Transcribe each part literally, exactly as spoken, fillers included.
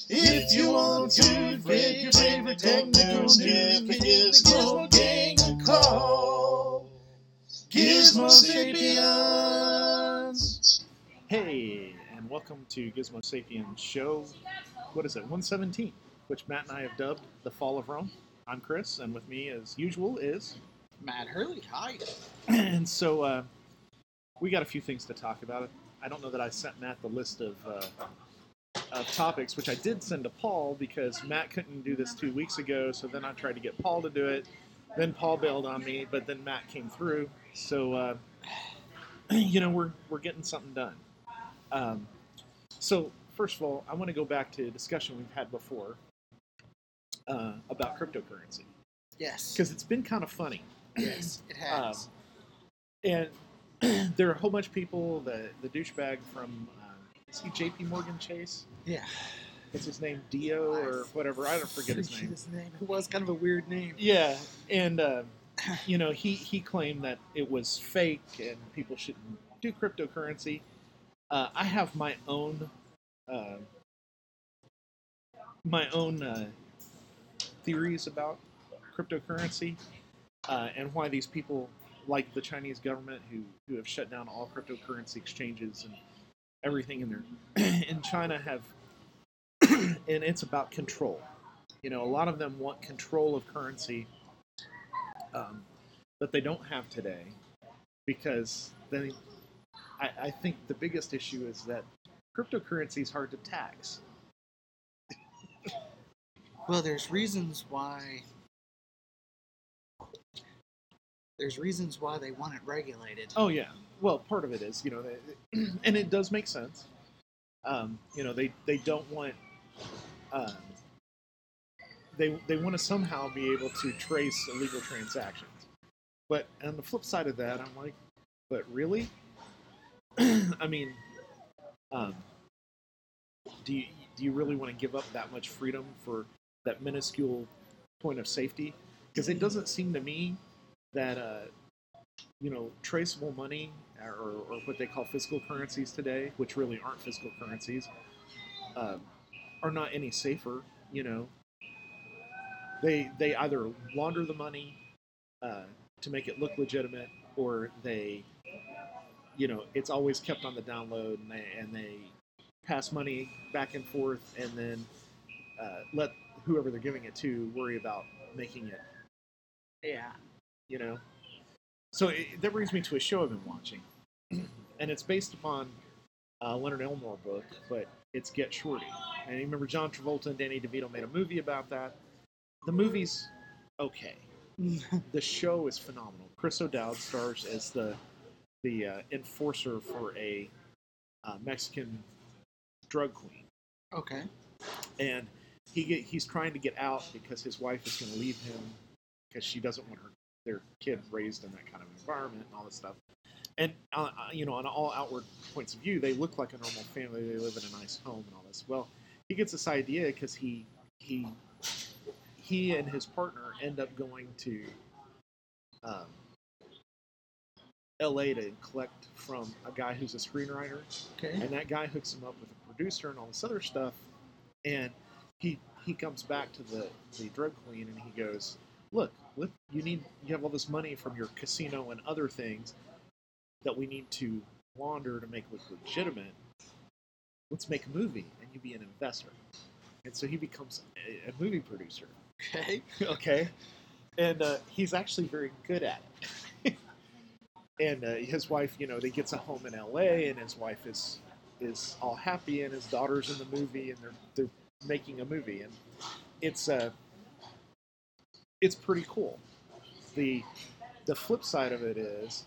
If you want to get your favorite technical news, give the Gizmo Gang a call. Gizmo Sapiens. Hey, and welcome to Gizmo Sapiens show. What is it, one seventeen, which Matt and I have dubbed the Fall of Rome. I'm Chris, and with me, as usual, is Matt Hurley. Hi. And so uh, we got a few things to talk about. I don't know that I sent Matt the list of uh, of topics, which I did send to Paul because Matt couldn't do this two weeks ago. So then I tried to get Paul to do it. Then Paul bailed on me, but then Matt came through. So uh, you know, we're we're getting something done. Um, so first of all, I want to go back to a discussion we've had before uh, about cryptocurrency. Yes. Because it's been kind of funny. Yes, it has. Um, and there are a whole bunch of people, the, the douchebag from, uh, is he J P Morgan Chase? Yeah. What's his name? Dio or whatever. I don't forget his name. His name. It was kind of a weird name. Yeah. And, uh, you know, he, he claimed that it was fake and people shouldn't do cryptocurrency. Uh, I have my own, uh, my own uh, theories about cryptocurrency uh, and why these people, like the Chinese government, who, who have shut down all cryptocurrency exchanges and everything in there, in China have, and it's about control. You know, a lot of them want control of currency um, that they don't have today, because they, I, I think the biggest issue is that cryptocurrency is hard to tax. Well, there's reasons why. There's reasons why they want it regulated. Oh yeah, well, part of it is, you know, they, and it does make sense. Um, you know, they they don't want. Um, they they want to somehow be able to trace illegal transactions, but on the flip side of that, I'm like, but really? I mean, um, do you do you really want to give up that much freedom for that minuscule point of safety? Because it doesn't seem to me that uh, you know, traceable money or, or what they call physical currencies today, which really aren't physical currencies, uh, are not any safer. You know, they they either launder the money uh, to make it look legitimate, or they, you know, it's always kept on the download, and they and they pass money back and forth, and then uh, let whoever they're giving it to worry about making it. Yeah. You know. So it, that brings me to a show I've been watching, and it's based upon a Leonard Elmore book, but it's Get Shorty. And you remember John Travolta and Danny DeVito made a movie about that. The movie's okay. The show is phenomenal. Chris O'Dowd stars as the the uh, enforcer for a uh, Mexican drug queen. Okay. And he get, he's trying to get out because his wife is going to leave him because she doesn't want her their kid raised in that kind of environment and all this stuff. And, uh, you know, on all outward points of view, they look like a normal family. They live in a nice home and all this. Well, he gets this idea because he, he, he and his partner end up going to um, L A to collect from a guy who's a screenwriter. Okay. And that guy hooks him up with a producer and all this other stuff. And he he comes back to the, the drug queen and he goes, look, you need you have all this money from your casino and other things that we need to launder to make look legitimate. Let's make a movie, and you be an investor. And so he becomes a, a movie producer. Okay. Okay. And uh, he's actually very good at it. And uh, his wife, you know, they gets a home in L A, and his wife is is all happy, and his daughter's in the movie, and they're they're making a movie, and it's uh it's pretty cool. The the flip side of it is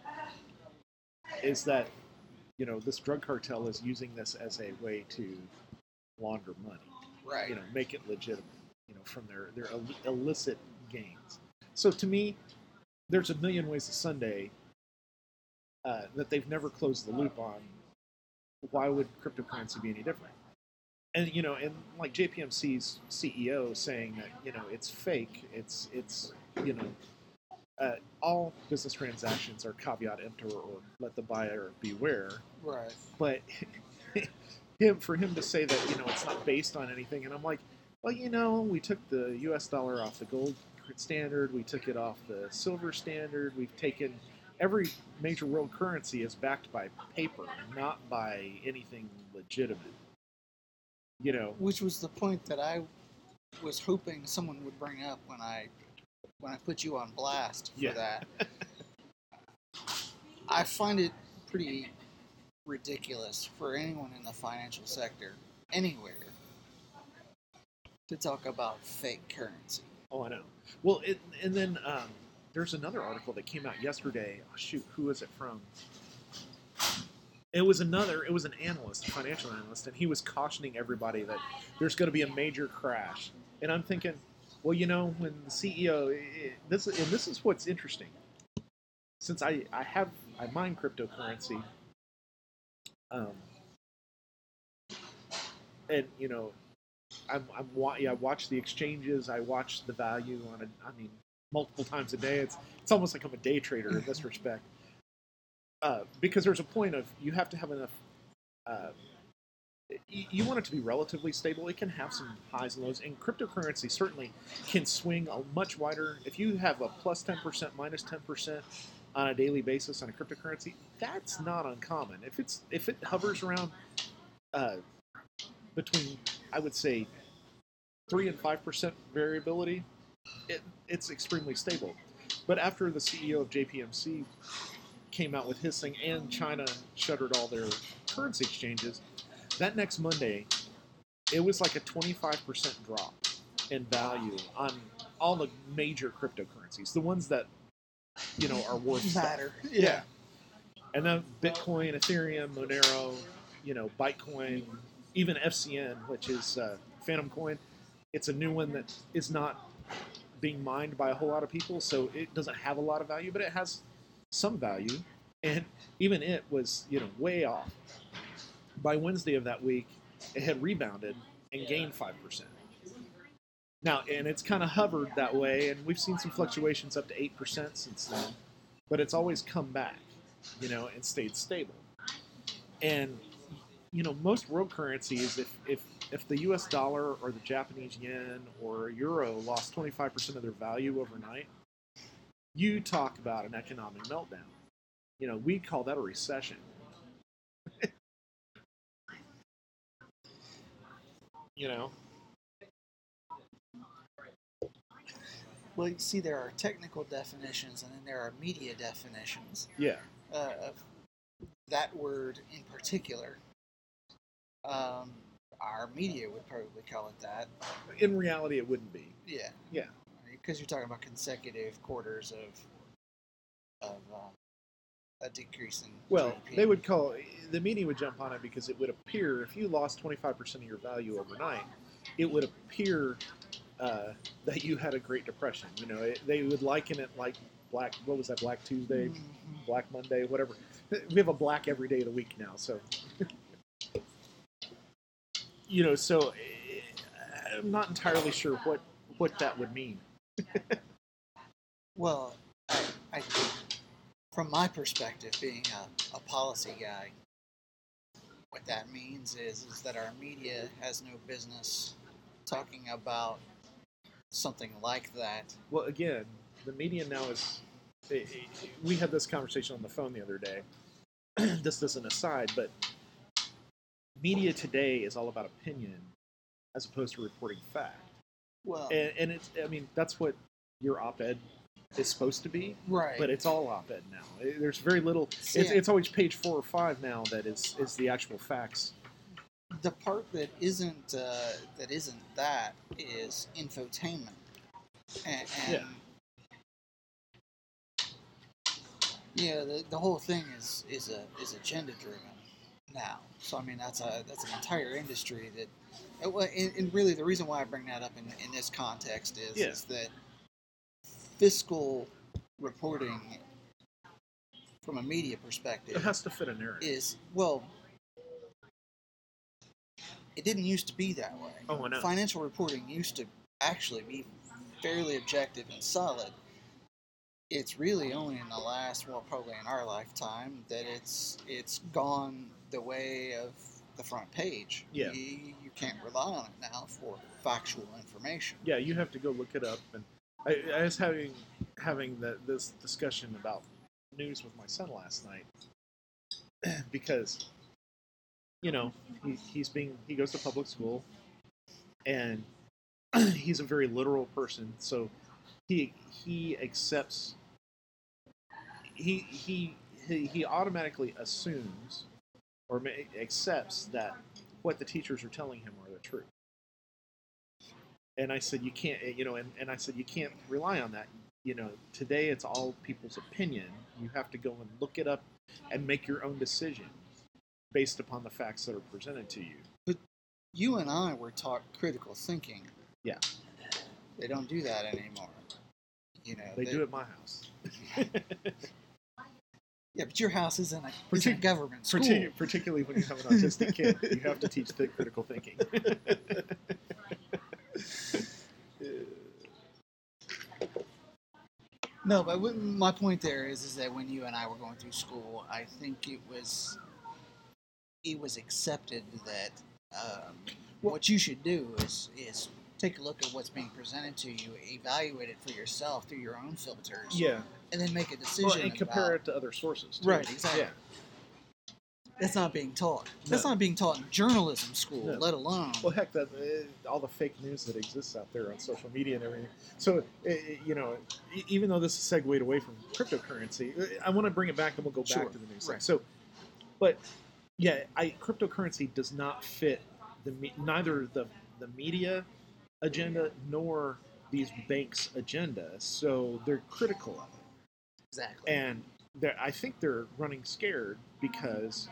is that, you know, this drug cartel is using this as a way to launder money. Right. You know, make it legitimate, you know, from their, their illicit gains. So to me, there's a million ways to Sunday uh, that they've never closed the loop on. Why would cryptocurrency be any different? And, you know, and like J P M C's C E O saying that, you know, it's fake, it's, it's you know, Uh, all business transactions are caveat emptor or let the buyer beware. Right. But him for him to say that you know it's not based on anything, and I'm like, well, you know, we took the U S dollar off the gold standard, we took it off the silver standard, we've taken every major world currency is backed by paper, not by anything legitimate. You know, Which was the point that I was hoping someone would bring up when I when I put you on blast for Yeah. that. I find it pretty ridiculous for anyone in the financial sector, anywhere, to talk about fake currency. oh, I know. Well, it, and then um, there's another article that came out yesterday. Oh, shoot, who is it from? It was another. It was an analyst, a financial analyst, and he was cautioning everybody that there's going to be a major crash. And I'm thinking, well, you know, when the C E O, it, this and this is what's interesting. Since I I have I mine cryptocurrency, um, and you know, I'm I'm wa- yeah, I watch the exchanges. I watch the value on it. I mean, multiple times a day. It's it's almost like I'm a day trader in this respect. Uh, because there's a point of you have to have enough. Uh, you, you want it to be relatively stable. It can have some highs and lows, and cryptocurrency certainly can swing a much wider. If you have a plus ten percent, minus ten percent on a daily basis on a cryptocurrency, that's not uncommon. If it's if it hovers around uh, between, I would say, three and five percent variability, it, it's extremely stable. But after the C E O of J P M C came out with his thing, and China shuttered all their currency exchanges, that next Monday, it was like a twenty-five percent drop in value on all the major cryptocurrencies, the ones that, you know, are worth stuff. Matter. Yeah. And then Bitcoin, Ethereum, Monero, you know, Bitcoin, even F C N, which is uh, Phantom Coin, it's a new one that is not being mined by a whole lot of people, so it doesn't have a lot of value, but it has some value, and even it was, you know, way off. By Wednesday of that week, it had rebounded and gained five percent. Now, and it's kind of hovered that way, and we've seen some fluctuations up to eight percent since then, but it's always come back, you know, and stayed stable. And, you know, most world currencies, if, if, if the U S dollar or the Japanese yen or euro lost twenty-five percent of their value overnight, you talk about an economic meltdown. You know, we call that a recession. You know? Well, you see, there are technical definitions, and then there are media definitions Yeah. uh, of that word in particular. Um, our media would probably call it that. In reality, it wouldn't be. Yeah. Yeah. Because you're talking about consecutive quarters of of uh, a decrease in Well, G D P. they would call the media would jump on it because it would appear if you lost twenty-five percent of your value overnight, it would appear uh, that you had a Great Depression. You know, it, they would liken it like Black. What was that? Black Tuesday, Mhm. Black Monday, whatever. We have a black every day of the week now, so you know. So eh, I'm not entirely sure what what that would mean. Well, I, I, from my perspective, being a, a policy guy, what that means is is that our media has no business talking about something like that. Well, again, the media now is. eh, eh, We had this conversation on the phone the other day. This is an aside, but media today is all about opinion as opposed to reporting fact. Well, And, and it's, I mean, that's what your op-ed is supposed to be, right. but it's all op-ed now. Eh, There's very little. See, It's, it's always page four or five now that is is the actual facts. the part that isn't uh, that isn't that is infotainment, and, and Yeah. yeah, the, the whole thing is is a is agenda driven now. So I mean that's a that's an entire industry that, and, well, and, and really the reason why I bring that up in, in this context is Yeah. is that fiscal reporting from a media It perspective has to fit a narrative. is, well, it didn't used to be that way. Oh, I know. Financial reporting used to actually be fairly objective and solid. It's really only in the last, well, probably in our lifetime, that it's it's gone the way of the front page. Yeah. You, you can't rely on it now for factual information. Yeah, you have to go look it up. And I, I was having having the, this discussion about news with my son last night because, you know, he, he's being he goes to public school, and he's a very literal person, so he he accepts he he he, he automatically assumes or ma- accepts that what the teachers are telling him are the truth. And I said, you can't, you know, and, and I said, you can't rely on that. You know, today it's all people's opinion. You have to go and look it up and make your own decision based upon the facts that are presented to you. But you and I were taught critical thinking. Yeah. They don't do that anymore. You know, They, they do at my house. Yeah, but your house isn't a, isn't a government school. Partic- particularly when you have an autistic kid, you have to teach the critical thinking. No, but what, my point there is, is that when you and I were going through school, I think it was it was accepted that um, what you should do is is take a look at what's being presented to you, evaluate it for yourself through your own filters, Yeah, and then make a decision. well, and compare about, it to other sources, too. Right, exactly. Yeah. That's not being taught. That's No. not being taught in journalism school, No. let alone. Well, heck, that uh, all the fake news that exists out there on social media and everything. So, uh, you know, e- even though this is segued away from cryptocurrency, uh, I want to bring it back, and we'll go back Sure. to the news. Right. So, but yeah, I cryptocurrency does not fit the me- neither the the media agenda nor these banks' agenda. So they're critical of it, Exactly. and they're- I think they're running scared because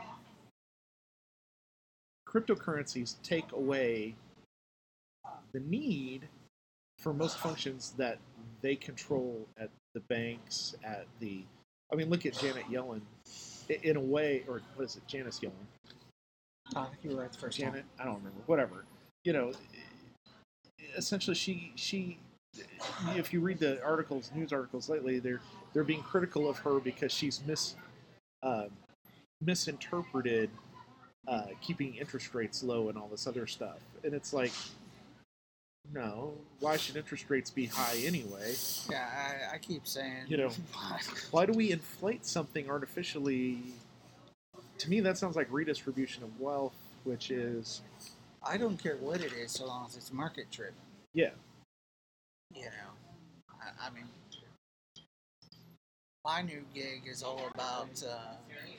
cryptocurrencies take away the need for most functions that they control at the banks, at the... I mean, look at Janet Yellen. I- In a way, or what is it, Janice Yellen? I think you were right the first Janet? I don't remember. Whatever. You know, essentially she... she if you read the articles, news articles lately, they're they're being critical of her because she's mis uh, misinterpreted uh, keeping interest rates low and all this other stuff. And it's like, no, why should interest rates be high anyway? time. Yeah, I, I keep saying. You know, why do we inflate something artificially? To me, that sounds like redistribution of wealth, which is, I don't care what it is, so long as it's market driven. yeah, You know, I, I mean, my new gig is all about uh,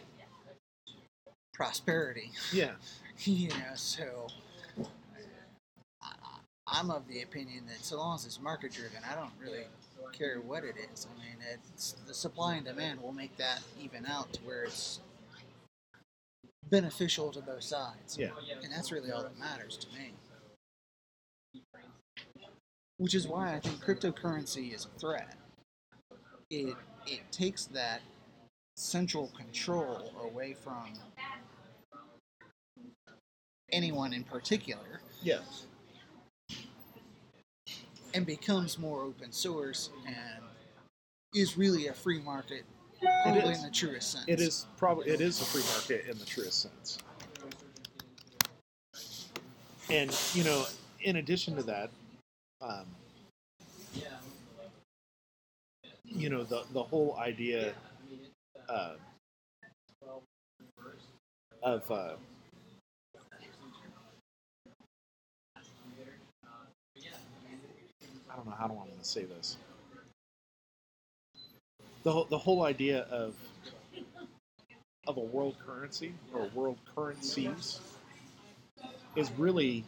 prosperity. yeah, You know, so I, I'm of the opinion that so long as it's market driven, I don't really care what it is. I mean, it's the supply and demand will make that even out to where it's beneficial to both sides. yeah. And that's really all that matters to me. Which is why I think cryptocurrency is a threat. It it takes that central control away from anyone in particular Yeah, and becomes more open source and is really a free market, It probably is. in the truest sense. it is probably it is a free market in the truest sense. And you know, in addition to that, um, you know, the the whole idea uh, of uh, I don't know how do I want to say this. The whole, the whole idea of of a world currency or world currencies is really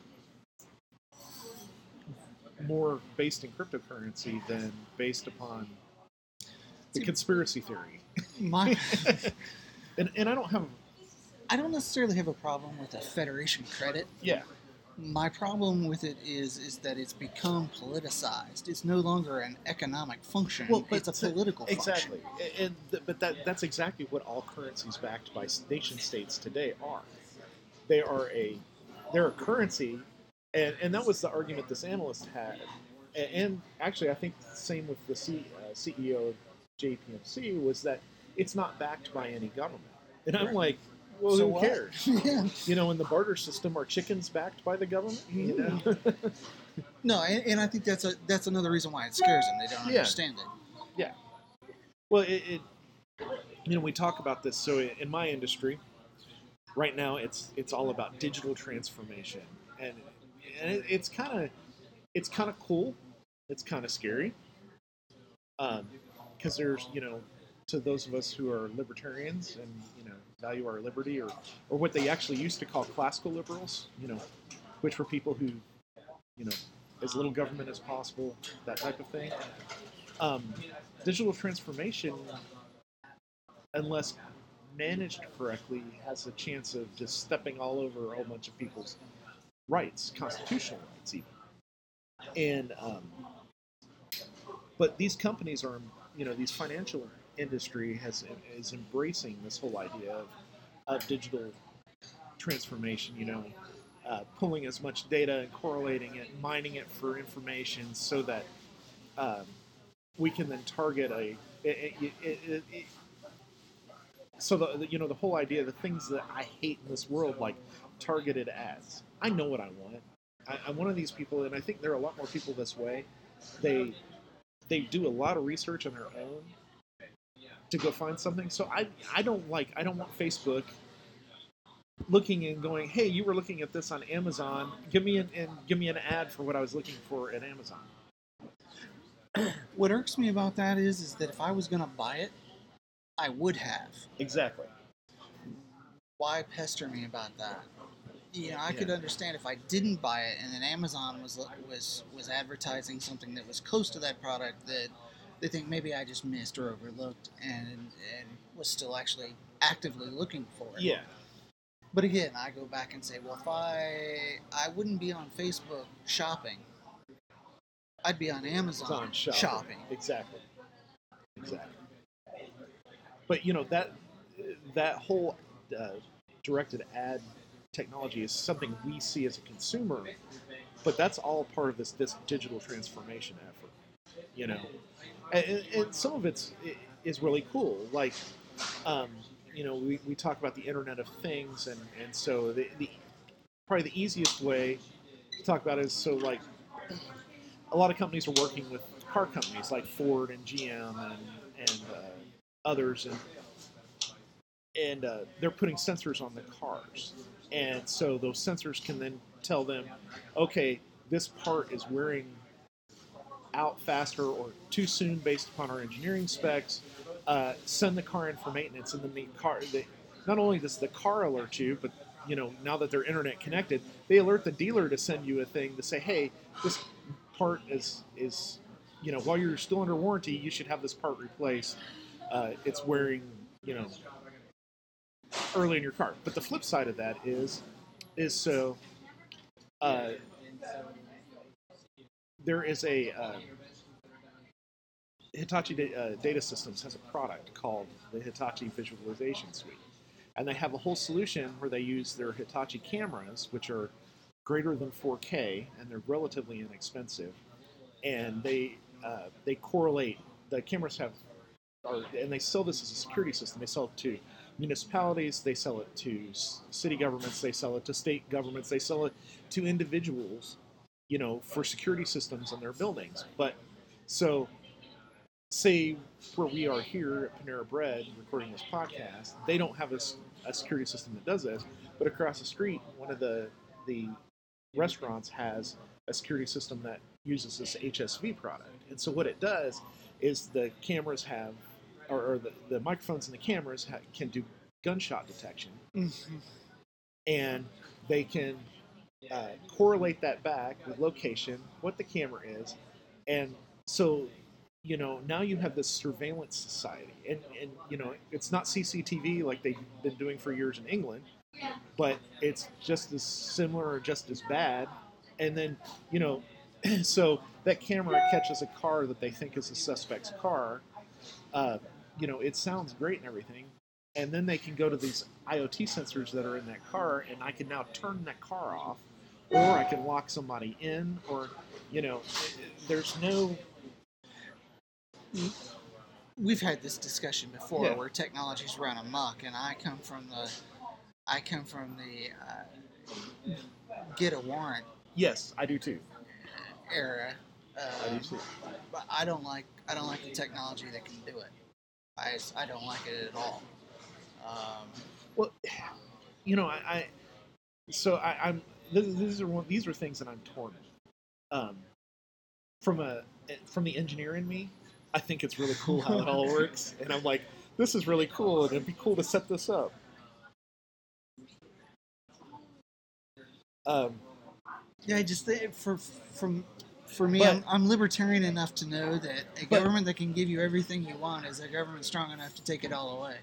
more based in cryptocurrency than based upon the conspiracy theory. My, and and I don't have I don't necessarily have a problem with a federation credit. yeah My problem with it is is that it's become politicized. It's no longer an economic function. It's a so- political exactly. function. And th- but that that's exactly what all currencies backed by nation states today are. They are a they're a currency, and and that was the argument this analyst had. And, and actually, I think the same with the C, uh, C E O of J P M C was that it's not backed by any government. And I'm like, well, So who what? cares? Yeah. You know, in the barter system, are chickens backed by the government? You know? No, and, and I think that's a that's another reason why it scares them. They don't Yeah. understand it. Yeah. Well, it, it, you know, we talk about this. So in my industry, right now, it's it's all about digital transformation, and and it, it's kind of it's kind of cool. It's kind of scary, because there's you know, to those of us who are libertarians and you know value our liberty, or or what they actually used to call classical liberals, you know, which were people who, you know, as little government as possible, that type of thing. Um, digital transformation, unless managed correctly, has a chance of just stepping all over a whole bunch of people's rights, constitutional rights even. And um, but these companies are, you know, these financial industry has is embracing this whole idea of, of digital transformation. You know, uh, pulling as much data and correlating it, mining it for information, so that um, we can then target a. It, it, it, it, so the, the you know the whole idea, the things that I hate in this world, like targeted ads. I know what I want. I, I'm one of these people, and I think there are a lot more people this way. They they do a lot of research on their own to go find something. So I I don't like I don't want Facebook looking and going, hey, you were looking at this on Amazon. Give me an and give me an ad for what I was looking for at Amazon. What irks me about that is, is that if I was going to buy it, I would have. Exactly. Why pester me about that? You know, I Yeah. could understand if I didn't buy it and then Amazon was was was advertising something that was close to that product that they think maybe I just missed or overlooked and and was still actually actively looking for it. Yeah. But again, I go back and say, well, if I I wouldn't be on Facebook shopping, I'd be on Amazon It's on shopping. shopping. Exactly. Exactly. But you know that that whole uh, directed ad technology is something we see as a consumer, but that's all part of this this digital transformation effort. You know, and, and some of it's is really cool. Like, um, you know, we, we talk about the Internet of Things, and and so the, the probably the easiest way to talk about it is so like a lot of companies are working with car companies like Ford and G M and and uh, others, and and uh, they're putting sensors on the cars, and so those sensors can then tell them, okay, this part is wearing out faster or too soon based upon our engineering specs. Uh, send the car in for maintenance, and then the car. The, not only does the car alert you, but you know now that they're internet connected, they alert the dealer to send you a thing to say, hey, this part is is you know while you're still under warranty, you should have this part replaced. Uh, it's wearing you know early in your car. But the flip side of that is is so uh, there is a uh, Hitachi da- uh, Data Systems has a product called the Hitachi Visualization Suite, and they have a whole solution where they use their Hitachi cameras, which are greater than four K and they're relatively inexpensive, and they uh, they correlate. The cameras have, are, and they sell this as a security system. They sell it to municipalities, they sell it to s- city governments, they sell it to state governments, they sell it to individuals, you know, for security systems in their buildings. But so say where we are here at Panera Bread recording this podcast, they don't have a, s- a security system that does this, but across the street, one of the the restaurants has a security system that uses this H S V product. And so what it does is the cameras have, or, or the, the microphones and the cameras ha- can do gunshot detection, Mhm. and they can uh, correlate that back with location, what the camera is, and so you know now you have this surveillance society, and and you know it's not C C T V like they've been doing for years in England, but it's just as similar or just as bad. And then you know, so that camera catches a car that they think is a suspect's car. Uh, you know, it sounds great and everything. And then they can go to these I O T sensors that are in that car, and I can now turn that car off, or I can lock somebody in, or you know, there's no. We've had this discussion before Yeah. where technology's run amok, and I come from the I come from the uh, get a warrant Yes, I do too. era. I do Um, too. but I don't like I don't like the technology that can do it. I, I don't like it at all. Um, Well, you know, I, I so I, I'm th- these are one, these are things that I'm torn with. Um, from a from the engineer in me, I think it's really cool how it all works, and I'm like, this is really cool, and it'd be cool to set this up. Um, yeah, I just think for from for me, But- I'm, I'm libertarian enough to know that a But- government that can give you everything you want is a government strong enough to take it all away.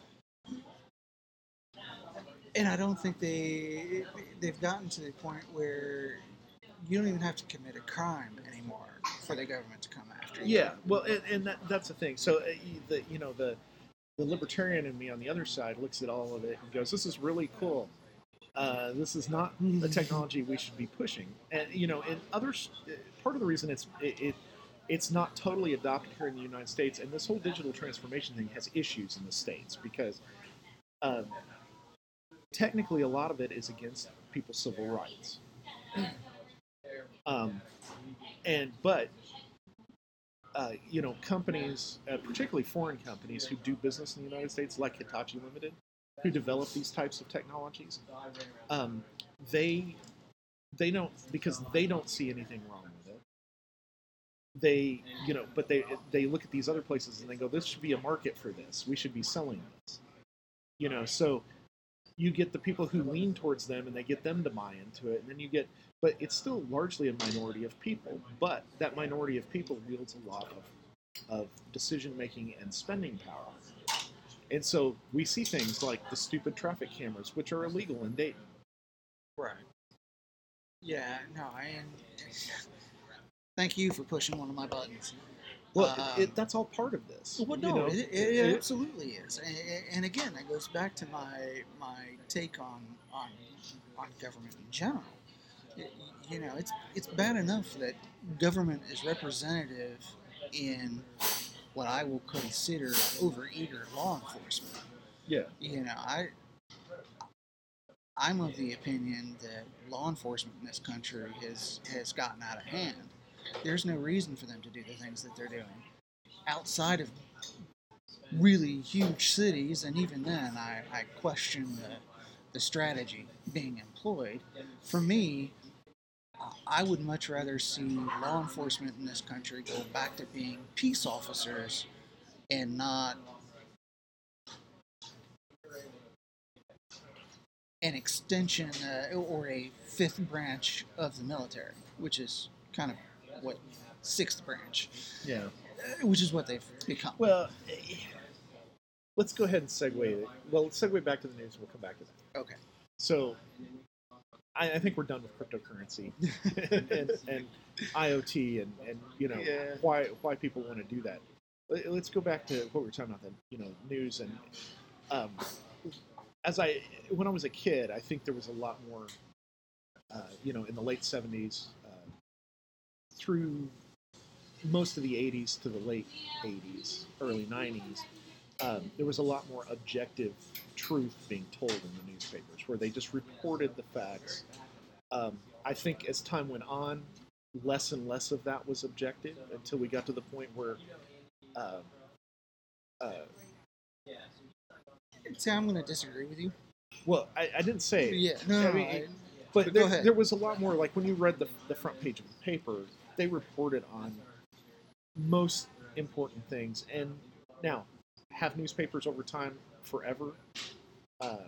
And I don't think they they've gotten to the point where you don't even have to commit a crime anymore for the government to come after you. yeah, well, and, and that, that's the thing. So uh, the you know the the libertarian in me on the other side looks at all of it and goes, "This is really cool. Uh, this is not the technology we should be pushing." And you know, and others, part of the reason it's it, it it's not totally adopted here in the United States, and this whole digital transformation thing has issues in the states because um, technically a lot of it is against people's civil rights. Um, and but uh, you know, companies, uh, particularly foreign companies who do business in the United States, like Hitachi Limited, who develop these types of technologies, um, they they don't because they don't see anything wrong with it. They you know, but they they look at these other places and they go, this should be a market for this. We should be selling this. You know, so you get the people who lean towards them and they get them to buy into it, and then you get but it's still largely a minority of people, but that minority of people wields a lot of of decision making and spending power. And so we see things like the stupid traffic cameras, which are illegal in Dayton. Right. Yeah, no, I am. Thank you for pushing one of my buttons. Well, Um, it, that's all part of this. Well, you no, know? it, it, it absolutely is, and, and again, that goes back to my my take on on on government in general. It- you know, it's it's bad enough that government is representative in what I will consider overeager law enforcement. Yeah. You know, I I'm of the opinion that law enforcement in this country has has gotten out of hand. There's no reason for them to do the things that they're doing outside of really huge cities, and even then, I, I question the, the strategy being employed. For me, I would much rather see law enforcement in this country go back to being peace officers and not an extension uh, or a fifth branch of the military, which is kind of what sixth branch, Yeah. uh, which is what they've become. Well, let's go ahead and segue it. Well, let's segue back to the news. We'll come back to that. Okay. So, I, I think we're done with cryptocurrency and, and, and IoT and, and you know Yeah. why why people want to do that. Let- Let's go back to what we were talking about then. You know, news and um, as I when I was a kid, I think there was a lot more. Uh, you know, in the late seventies uh, through most of the eighties to the late eighties, early nineties. Um, there was a lot more objective truth being told in the newspapers, where they just reported the facts. Um, I think as time went on, less and less of that was objective until we got to the point where. Uh, uh, See, I'm going to disagree with you. well, I, I didn't say it. Yeah, no, I no, mean, I, but but there, go ahead. there was a lot more, like when you read the, the front page of the paper, they reported on most important things. And now, have newspapers over time forever um,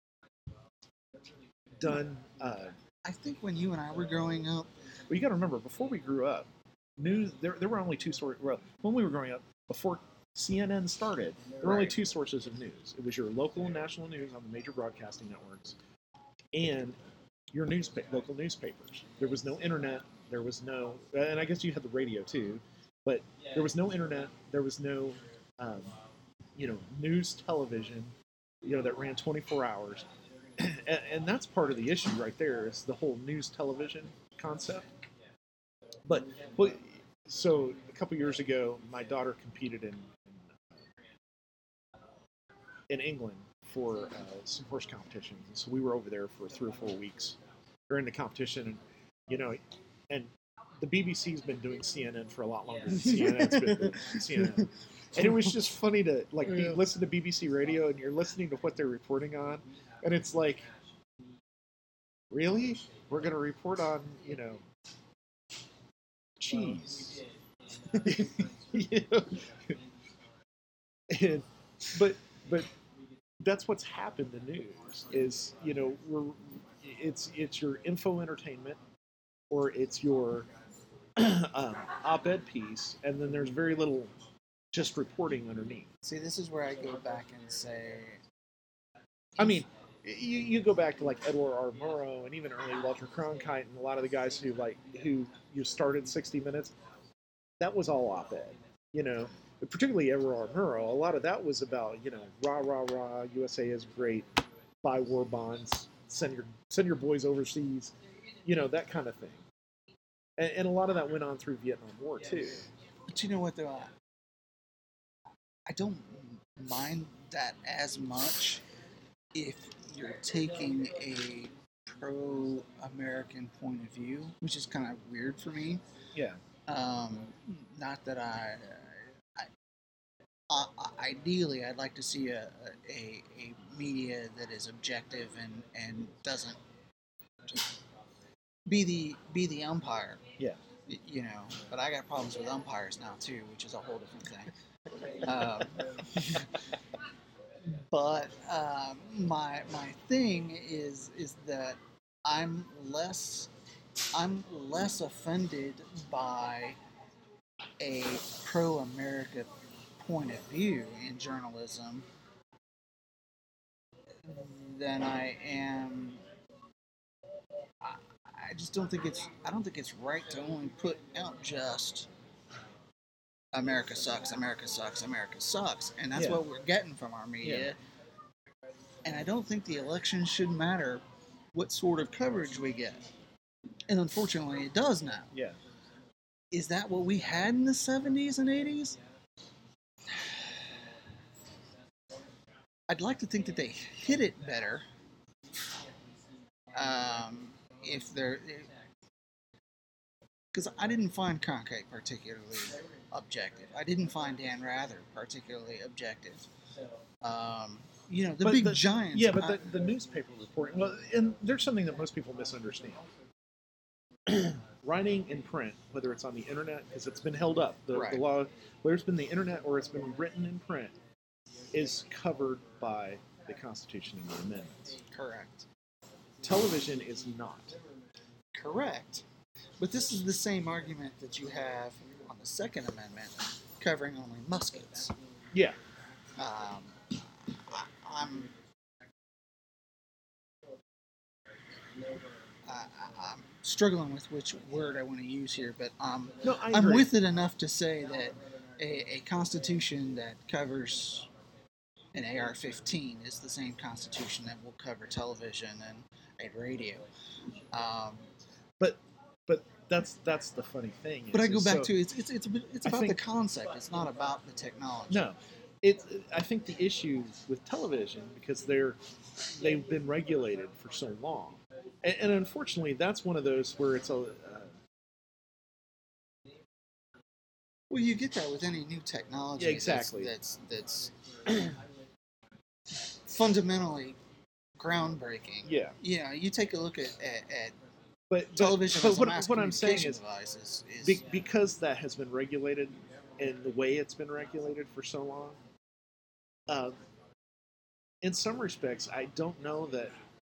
done? Uh, I think when you and I were growing up, well, you got to remember, before we grew up, news there there were only two sources. Well, when we were growing up, before C N N started, there were only Right. two sources of news. It was your local and national news on the major broadcasting networks, and your newspa- local newspapers. There was no internet. There was no, and I guess you had the radio too, but there was no internet. There was no, um, you know, news television, you know, that ran twenty-four hours, and, and that's part of the issue right there is the whole news television concept. But well, so a couple years ago, my daughter competed in in, in England for uh, some horse competitions, and so we were over there for three or four weeks during the competition, and you know, and the B B C's been doing C N N for a lot longer than C N N's been doing C N N, and it was just funny to like be, Yeah. listen to B B C radio, and you're listening to what they're reporting on, and it's like, really, we're going to report on you know cheese. You know? And, but but that's what's happened in news is you know we're it's it's your info entertainment or it's your um, op-ed piece, and then there's very little just reporting underneath. See, this is where I go back and say, I mean, you, you go back to like Edward R. Murrow and even early Walter Cronkite and a lot of the guys who like who you started sixty minutes. That was all op-ed, you know. Particularly Edward R. Murrow. A lot of that was about you know rah rah rah. U S A is great. Buy war bonds. Send your send your boys overseas. You know that kind of thing. And, and a lot of that went on through Vietnam War too. but you know what though, I, I don't mind that as much if you're taking a pro-American point of view, which is kind of weird for me. Yeah. Um, not that I, I, I, ideally, I'd like to see a, a, a media that is objective and, and doesn't just be the be the umpire. Yeah. y- You know, but I got problems with umpires now too, which is a whole different thing. Um, but um, my my thing is is that I'm less I'm less offended by a pro-America point of view in journalism than I am. I, I just don't think it's. I don't think it's right to only put out just America sucks, America sucks, America sucks, and that's Yeah. what we're getting from our media. And I don't think the election should matter what sort of coverage we get. And unfortunately, it does now. Yeah. Is that what we had in the seventies and eighties? I'd like to think that they hit it better. Um, if they're. Because I didn't find Cronkite particularly objective. I didn't find Dan Rather particularly objective. Um, you know, the But big the- giants. Yeah, but I- the, the newspaper reporting, well, and there's something that most people misunderstand. Writing in print, whether it's on the internet, because it's been held up, the, Right. the law, whether it's been the internet or it's been written in print, is covered by the Constitution and the amendments. Correct. Television is not. Correct. But this is the same argument that you have on the Second Amendment covering only muskets. Yeah. Um, I, I'm, I, I- I'm struggling with which word I want to use here, but um, No, I I'm agree. with it enough to say that a, a constitution that covers an A R fifteen is the same constitution that will cover television and, and radio. Um, But but that's that's the funny thing. but is- I go is back so- to it's it's it's, a bit- it's I about the think- concept. It's not about the technology. No, it. I think the issue with television because they're they've been regulated for so long, and, and unfortunately, that's one of those where it's a. Uh, Well, you get that with any new technology. Yeah, exactly. That's that's, that's fundamentally groundbreaking. yeah, You know, you take a look at, at, at but but- television But, as a what, mass what I'm saying communication is, device is, is be, because that has been regulated, and the way it's been regulated for so long. Uh, in some respects, I don't know that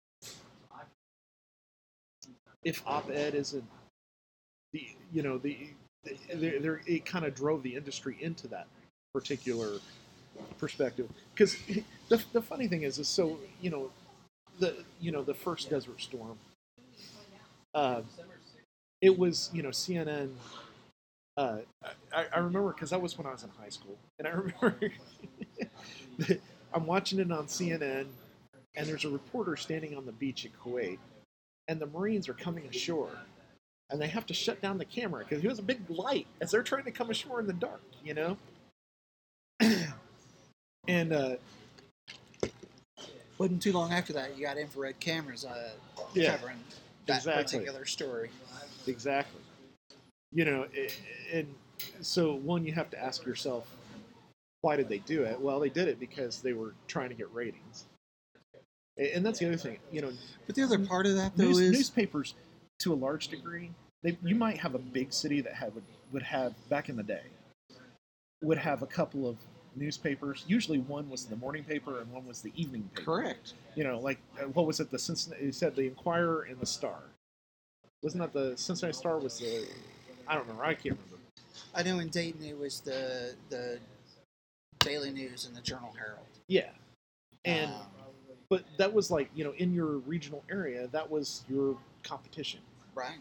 if op-ed isn't the you know the there there- it kind of drove the industry into that particular perspective because the the funny thing is is so you know the you know the first Desert Storm uh, it was you know C N N uh, I, I remember because that was when I was in high school and I remember that I'm watching it on C N N and there's a reporter standing on the beach at Kuwait and the Marines are coming ashore and they have to shut down the camera because there's a big light as they're trying to come ashore in the dark, you know? and uh, Wasn't too long after that, you got infrared cameras uh, Yeah, covering that exactly. particular story. Exactly. You know, it, and so one, you have to ask yourself, why did they do it? Well, they did it because they were trying to get ratings. And that's the other thing, you know. But the other part of that, though, news, is newspapers, to a large degree, they, you might have a big city that had, would, would have, back in the day, would have a couple of newspapers. Usually one was the morning paper and one was the evening paper. Correct. You know, like, uh, what was it, the Cincinnati, you said the Inquirer and the Star. Wasn't that the Cincinnati Star was the, I don't remember, I can't remember. I know in Dayton it was the the Daily News and the Journal Herald. Yeah. And, Um, but that was like, you know, in your regional area, that was your competition. right.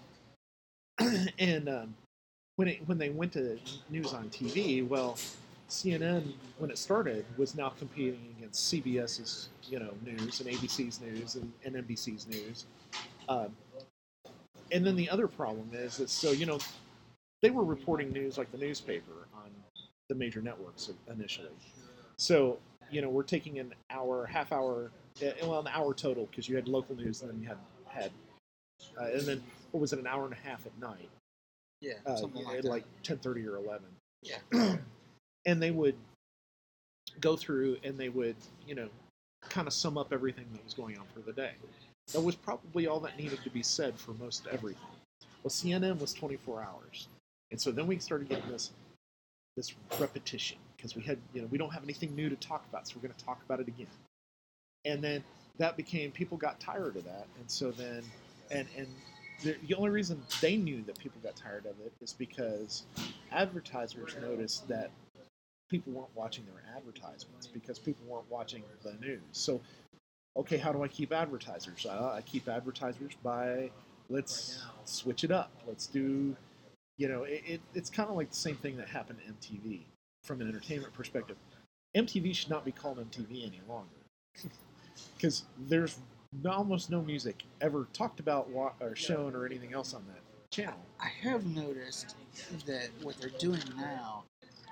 And um, when it when they went to news on T V, well, C N N, when it started, was now competing against CBS's, you know, news and A B C's news and, and N B C's news. Um, and then the other problem is that, so, you know, they were reporting news like the newspaper on the major networks initially. So, you know, we're taking an hour, half hour, well, an hour total, because you had local news and then you had, had uh, and then, what was it, an hour and a half at night? Yeah, Uh, something like at that. like ten thirty or eleven. Yeah. And they would go through and they would, you know, kind of sum up everything that was going on for the day. That was probably all that needed to be said for most everything. Well, C N N was twenty-four hours. And so then we started getting this this repetition, because we had, you know, we don't have anything new to talk about, so we're going to talk about it again. And then that became, people got tired of that. And so then, and, and the, the only reason they knew that people got tired of it is because advertisers noticed that people weren't watching their advertisements, because people weren't watching the news. So, okay, how do I keep advertisers? Uh, I keep advertisers by, let's switch it up. Let's do, you know, it, it, it's kind of like the same thing that happened to M T V from an entertainment perspective. M T V should not be called M T V any longer, because there's almost no music ever talked about or shown or anything else on that channel. I have noticed that what they're doing now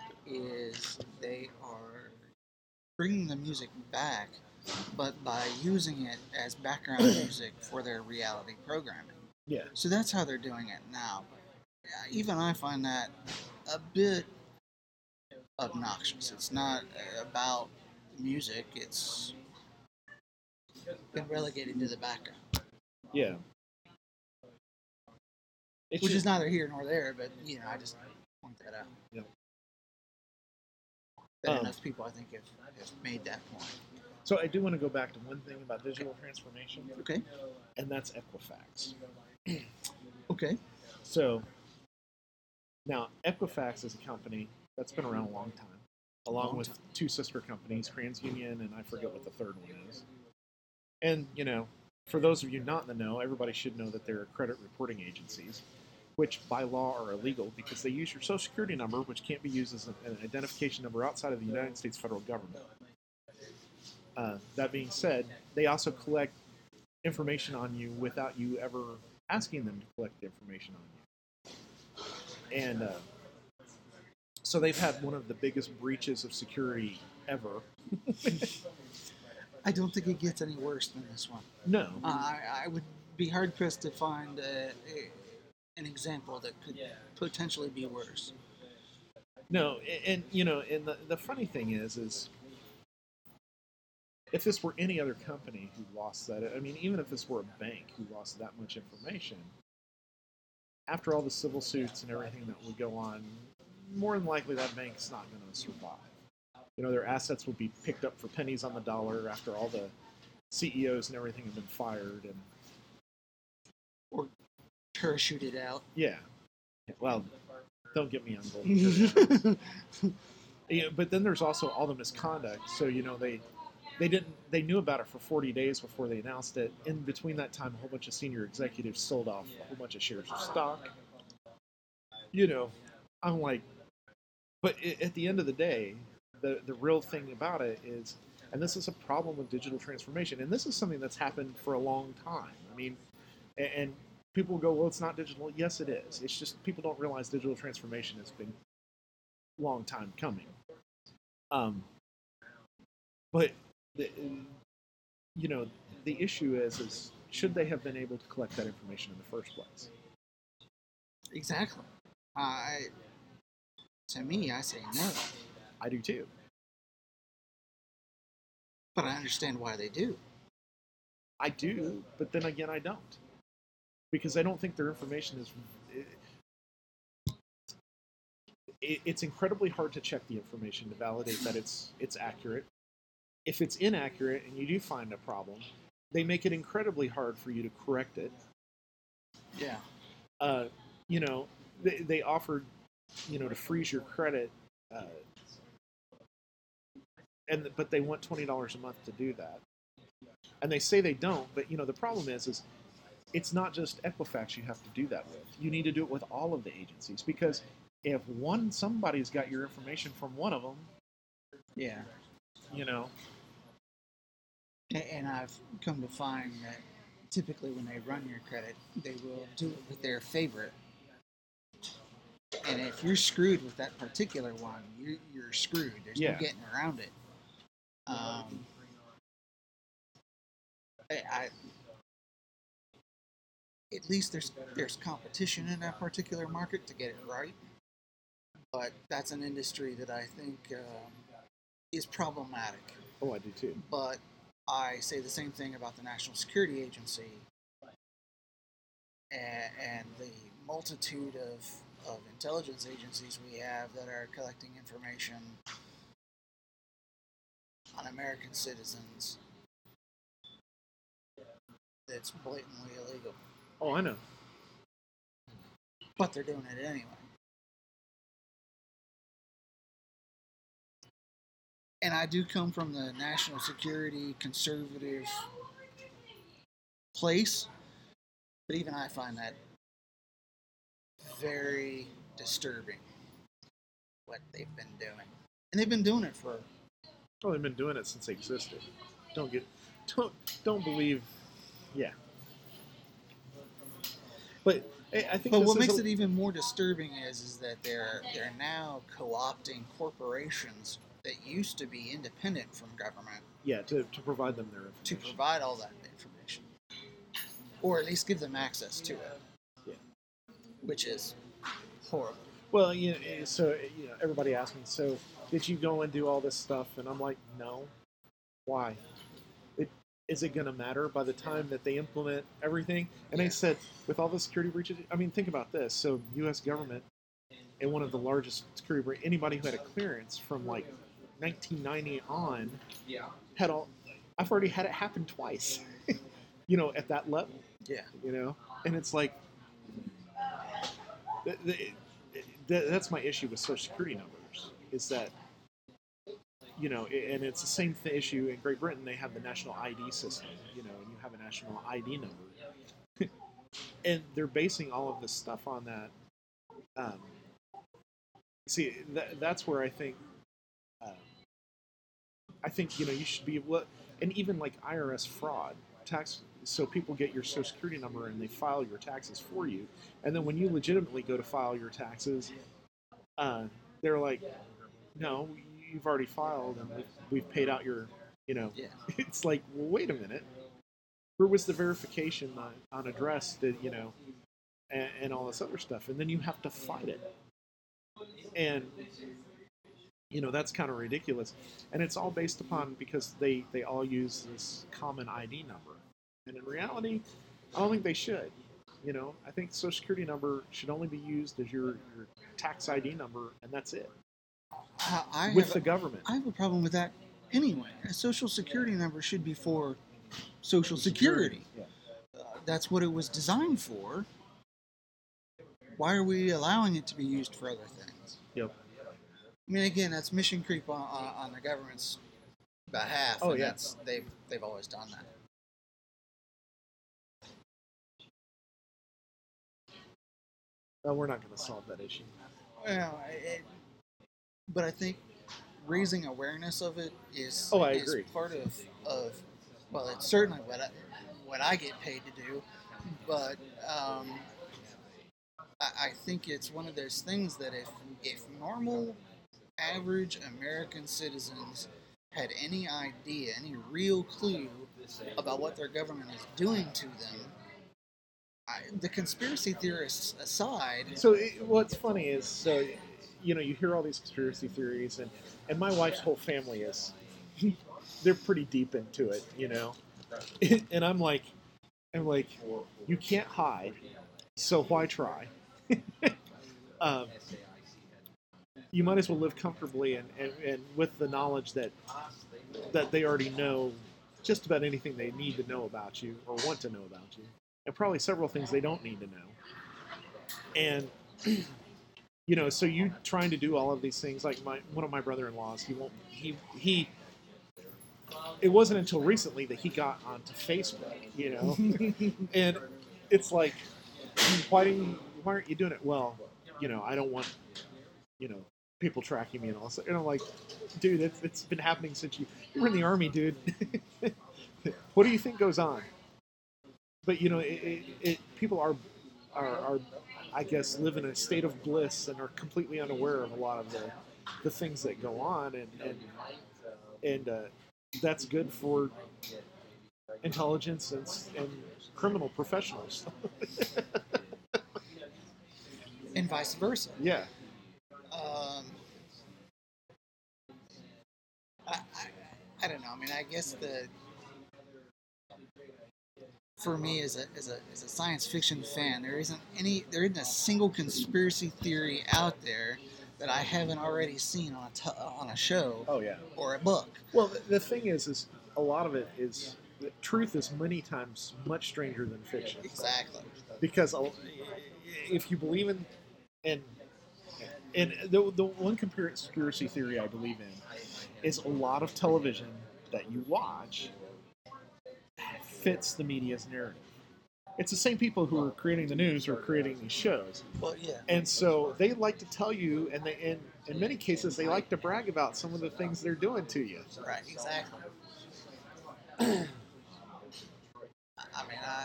is they are bringing the music back, but by using it as background music for their reality programming. Yeah. So that's how they're doing it now. Even I find that a bit obnoxious. It's not about music, it's been relegated to the background. Yeah. It's Which just, is neither here nor there, but, you know, I just point that out. Yeah. That Um, enough people, I think, have, have made that point. So I do want to go back to one thing about digital transformation. Okay. And that's Equifax. Okay. So now Equifax is a company that's been around a long time, along Long with time. two sister companies, TransUnion, and I forget what the third one is. And, you know, for those of you not in the know, everybody should know that they're credit reporting agencies, which by law are illegal because they use your social security number, which can't be used as an identification number outside of the United States federal government. Uh, that being said, they also collect information on you without you ever asking them to collect the information on you. And uh, so they've had one of the biggest breaches of security ever. I don't think it gets any worse than this one. No. Uh, I, I would be hard pressed to find a, a, an example that could potentially be worse. No, and, and you know, and the, the funny thing is, is if this were any other company who lost that, I mean, even if this were a bank who lost that much information, after all the civil suits and everything that would go on, more than likely that bank's not going to survive. You know, their assets would be picked up for pennies on the dollar after all the C E Os and everything have been fired. And Or parachuted out. yeah, well, don't get me on gold. Yeah, but then there's also all the misconduct. So, you know, they they didn't they knew about it for forty days before they announced it. In between that time, a whole bunch of senior executives sold off a whole bunch of shares of stock. You know, I'm like, but at the end of the day, the the real thing about it is, and this is a problem with digital transformation, and this is something that's happened for a long time. I mean, and, and people go, well, it's not digital. Yes, it is. It's just people don't realize digital transformation has been a long time coming. Um, but the, you know, the issue is, is should they have been able to collect that information in the first place? Exactly. I, to me, I say no. I do too. But I understand why they do. I do, but then again, I don't. Because I don't think their information is... It, it's incredibly hard to check the information to validate that it's it's accurate. If it's inaccurate and you do find a problem, they make it incredibly hard for you to correct it. Yeah. Uh, you know, they, they offered, you know, to freeze your credit, uh, and but they want twenty dollars a month to do that. And they say they don't, but, you know, the problem is, is it's not just Equifax you have to do that with. You need to do it with all of the agencies, because if one, somebody's got your information from one of them, Yeah. you know. A- And I've come to find that typically when they run your credit, they will do it with their favorite. And if you're screwed with that particular one, you, you're screwed. There's Yeah. no getting around it. Um, I, I at least there's there's competition in that particular market to get it right. But that's an industry that I think um, is problematic. Oh, I do too. But I say the same thing about the National Security Agency and, and the multitude of, of intelligence agencies we have that are collecting information on American citizens that's blatantly illegal. Oh, I know. But they're doing it anyway. And I do come from the national security conservative place, but even I find that very disturbing, what they've been doing. And they've been doing it for... Oh, they've been doing it since they existed. Don't get, don't, don't believe, yeah. But I I think But this what is makes a- it even more disturbing is, is that they're, they're now co-opting corporations that used to be independent from government yeah, to, to provide them their to information. provide all that information. Or at least give them access to it. Yeah. Which is horrible. Well, you know, eh, so you know, everybody asks me, so did you go and do all this stuff? And I'm like, no. Why? It, is it going to matter by the time that they implement everything? And Yeah. they said, with all the security breaches, I mean, think about this. So, U S government, and one of the largest security breaches, anybody who had a clearance from like nineteen ninety on, had all. I've already had it happen twice. You know, at that level. Yeah. You know, and it's like. The, the, the, that's my issue with Social Security numbers, is that, you know, and it's the same th- issue in Great Britain. They have the national I D system, you know, and you have a national I D number. And they're basing all of this stuff on that. Um, see, that, that's where I think, uh, I think, you know, you should be able, and even like I R S fraud, tax, so people get your Social Security number and they file your taxes for you. And then when you legitimately go to file your taxes, uh, they're like, no, you've already filed and we've, we've paid out your, you know, Yeah. it's like, well, wait a minute. Where was the verification on, on address that, you know, and, and all this other stuff? And then you have to fight it. And, you know, that's kind of ridiculous. And it's all based upon, because they, they all use this common I D number. And in reality, I don't think they should. You know, I think the Social Security number should only be used as your, your tax I D number, and that's it. I, I With have the a, government. I have a problem with that anyway. A social security number should be for Social Security. Yeah. Uh, that's what it was designed for. Why are we allowing it to be used for other things? Yep. I mean, again, that's mission creep on, on, on the government's behalf. Oh, and yeah. That's, they've, they've always done that. Well, we're not going to solve that issue. Well, it, but I think raising awareness of it is, Oh, I is agree. part of, of, well, it's certainly what I, what I get paid to do, but um, I, I think it's one of those things that if, if normal, average American citizens had any idea, any real clue about what their government is doing to them, I, the conspiracy theorists aside, So it, what's funny is, so you know, you hear all these conspiracy theories, and and my wife's whole family is, they're pretty deep into it, you know, and I'm like, I'm like, you can't hide, so why try? um, you might as well live comfortably and, and, and with the knowledge that that they already know just about anything they need to know about you or want to know about you, and probably several things they don't need to know. And you know, so you trying to do all of these things, like my one of my brother-in-laws, he won't he he. It wasn't until recently that he got onto Facebook, you know, and it's like, why do you, why aren't you doing it? Well, you know, I don't want, you know, people tracking me and all this. And I'm like, dude, it's, it's been happening since you you were in the army, dude. What do you think goes on? But you know, it, it, it people are, are are I guess live in a state of bliss and are completely unaware of a lot of the the things that go on, and and and uh, that's good for intelligence and, and criminal professionals. and vice versa. Yeah. Um, I, I, I don't know. I mean, I guess the for me as a as a as a science fiction fan, there isn't any there isn't a single conspiracy theory out there that I haven't already seen on a t- on a show Oh yeah. or a book. Well, the, the thing is, is a lot of it is the truth is many times much stranger than fiction. Exactly. Because a- if you believe in and and the the one conspiracy theory I believe in is a lot of television that you watch fits the media's narrative. It's the same people who are creating the news who are creating these shows. Well, yeah. And so they like to tell you, and they, and in many cases, they like to brag about some of the things they're doing to you. Right. Exactly. I mean, I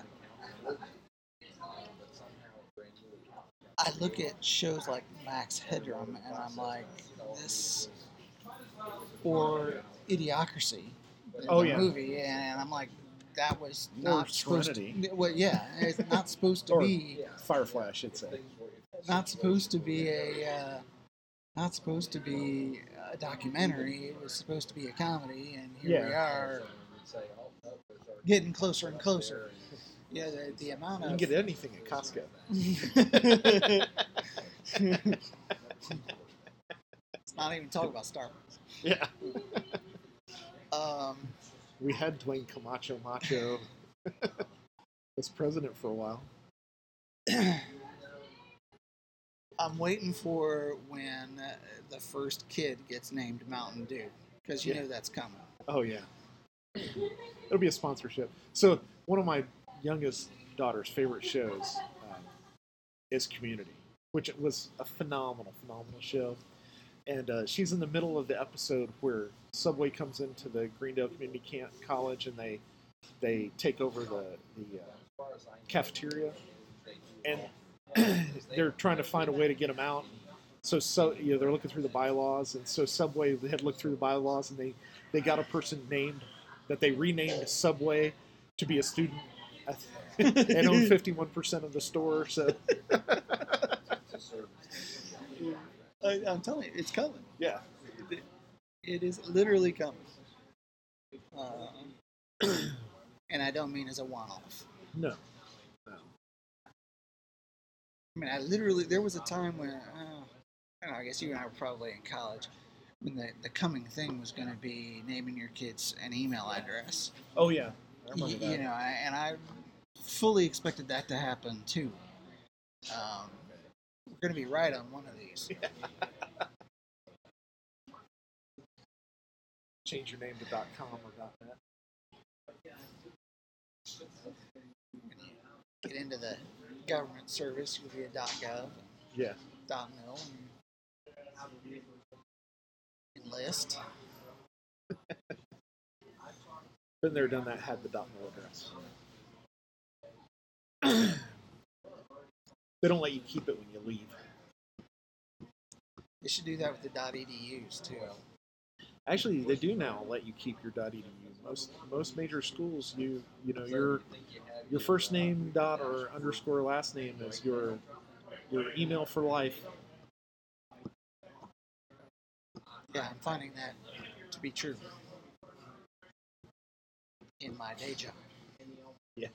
I look at shows like Max Headroom, and I'm like, this, or Idiocracy, the Oh, yeah. movie, and I'm like, that was Or not supposed Serenity. to. Well, yeah, it's not supposed to Or be. Firefly, I should say. Not supposed to be a. Uh, not supposed to be a documentary. It was supposed to be a comedy, and here Yeah. we are, getting closer and closer. Yeah, the, the amount You of. can get anything at Costco. Let's not even talk about Star Wars. Yeah. Um, We had Dwayne Camacho Macho as president for a while. I'm waiting for when uh, the first kid gets named Mountain Dew, because you Yeah. know that's coming. Oh, yeah. It'll be a sponsorship. So, one of my youngest daughter's favorite shows um, is Community, which was a phenomenal, phenomenal show. And uh, she's in the middle of the episode where Subway comes into the Greendale Community Camp College, and they they take over the the uh, cafeteria, and they're trying to find a way to get them out. So, so you know, they're looking through the bylaws, and so Subway had looked through the bylaws, and they, they got a person named that they renamed Subway to be a student and own fifty-one percent of the store. So, I, I'm telling you, it's coming. yeah. It, it is literally coming. Uh, and I don't mean as a one-off. No. No. I mean, I literally, there was a time when, uh, I don't know, I guess you and I were probably in college, when the, the coming thing was going to be naming your kids an email address. Oh, yeah. I Y- remember that. You know, I, and I fully expected that to happen too. Um, we're going to be right on one of these. Change your name to .com or .net. Get into the government service, you'll be a .gov, Yeah. .mil, and enlist. Been there, done that, had the .mil address. They don't let you keep it when you leave. They should do that with the .edus too. Actually, they do now let you keep your .edu. Most most major schools, you you know your your first name dot or underscore last name is your your email for life. Yeah, I'm finding that to be true in my day job. Yeah.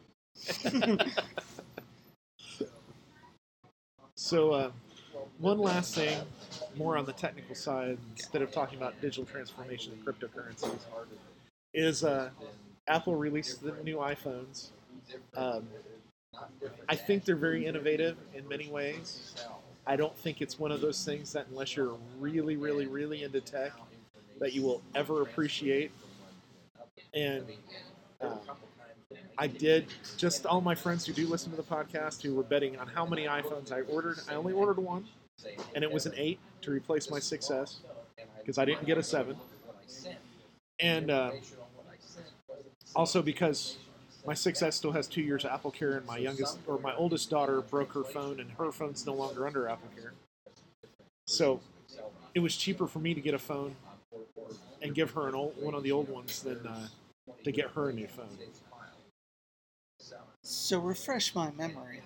So, uh, one last thing, more on the technical side, instead of talking about digital transformation and cryptocurrencies, is uh, Apple released the new iPhones. Um, I think they're very innovative in many ways. I don't think it's one of those things that, unless you're really, really, really into tech, that you will ever appreciate. And uh, I did, just all my friends who do listen to the podcast who were betting on how many iPhones I ordered. I only ordered one, and it was an eight to replace my six S because I didn't get a seven. And uh, also because my six S still has two years of Apple Care, and my youngest or my oldest daughter broke her phone, and her phone's no longer under Apple Care. So it was cheaper for me to get a phone and give her an old, one of the old ones than uh, to get her a new phone. So refresh my memory.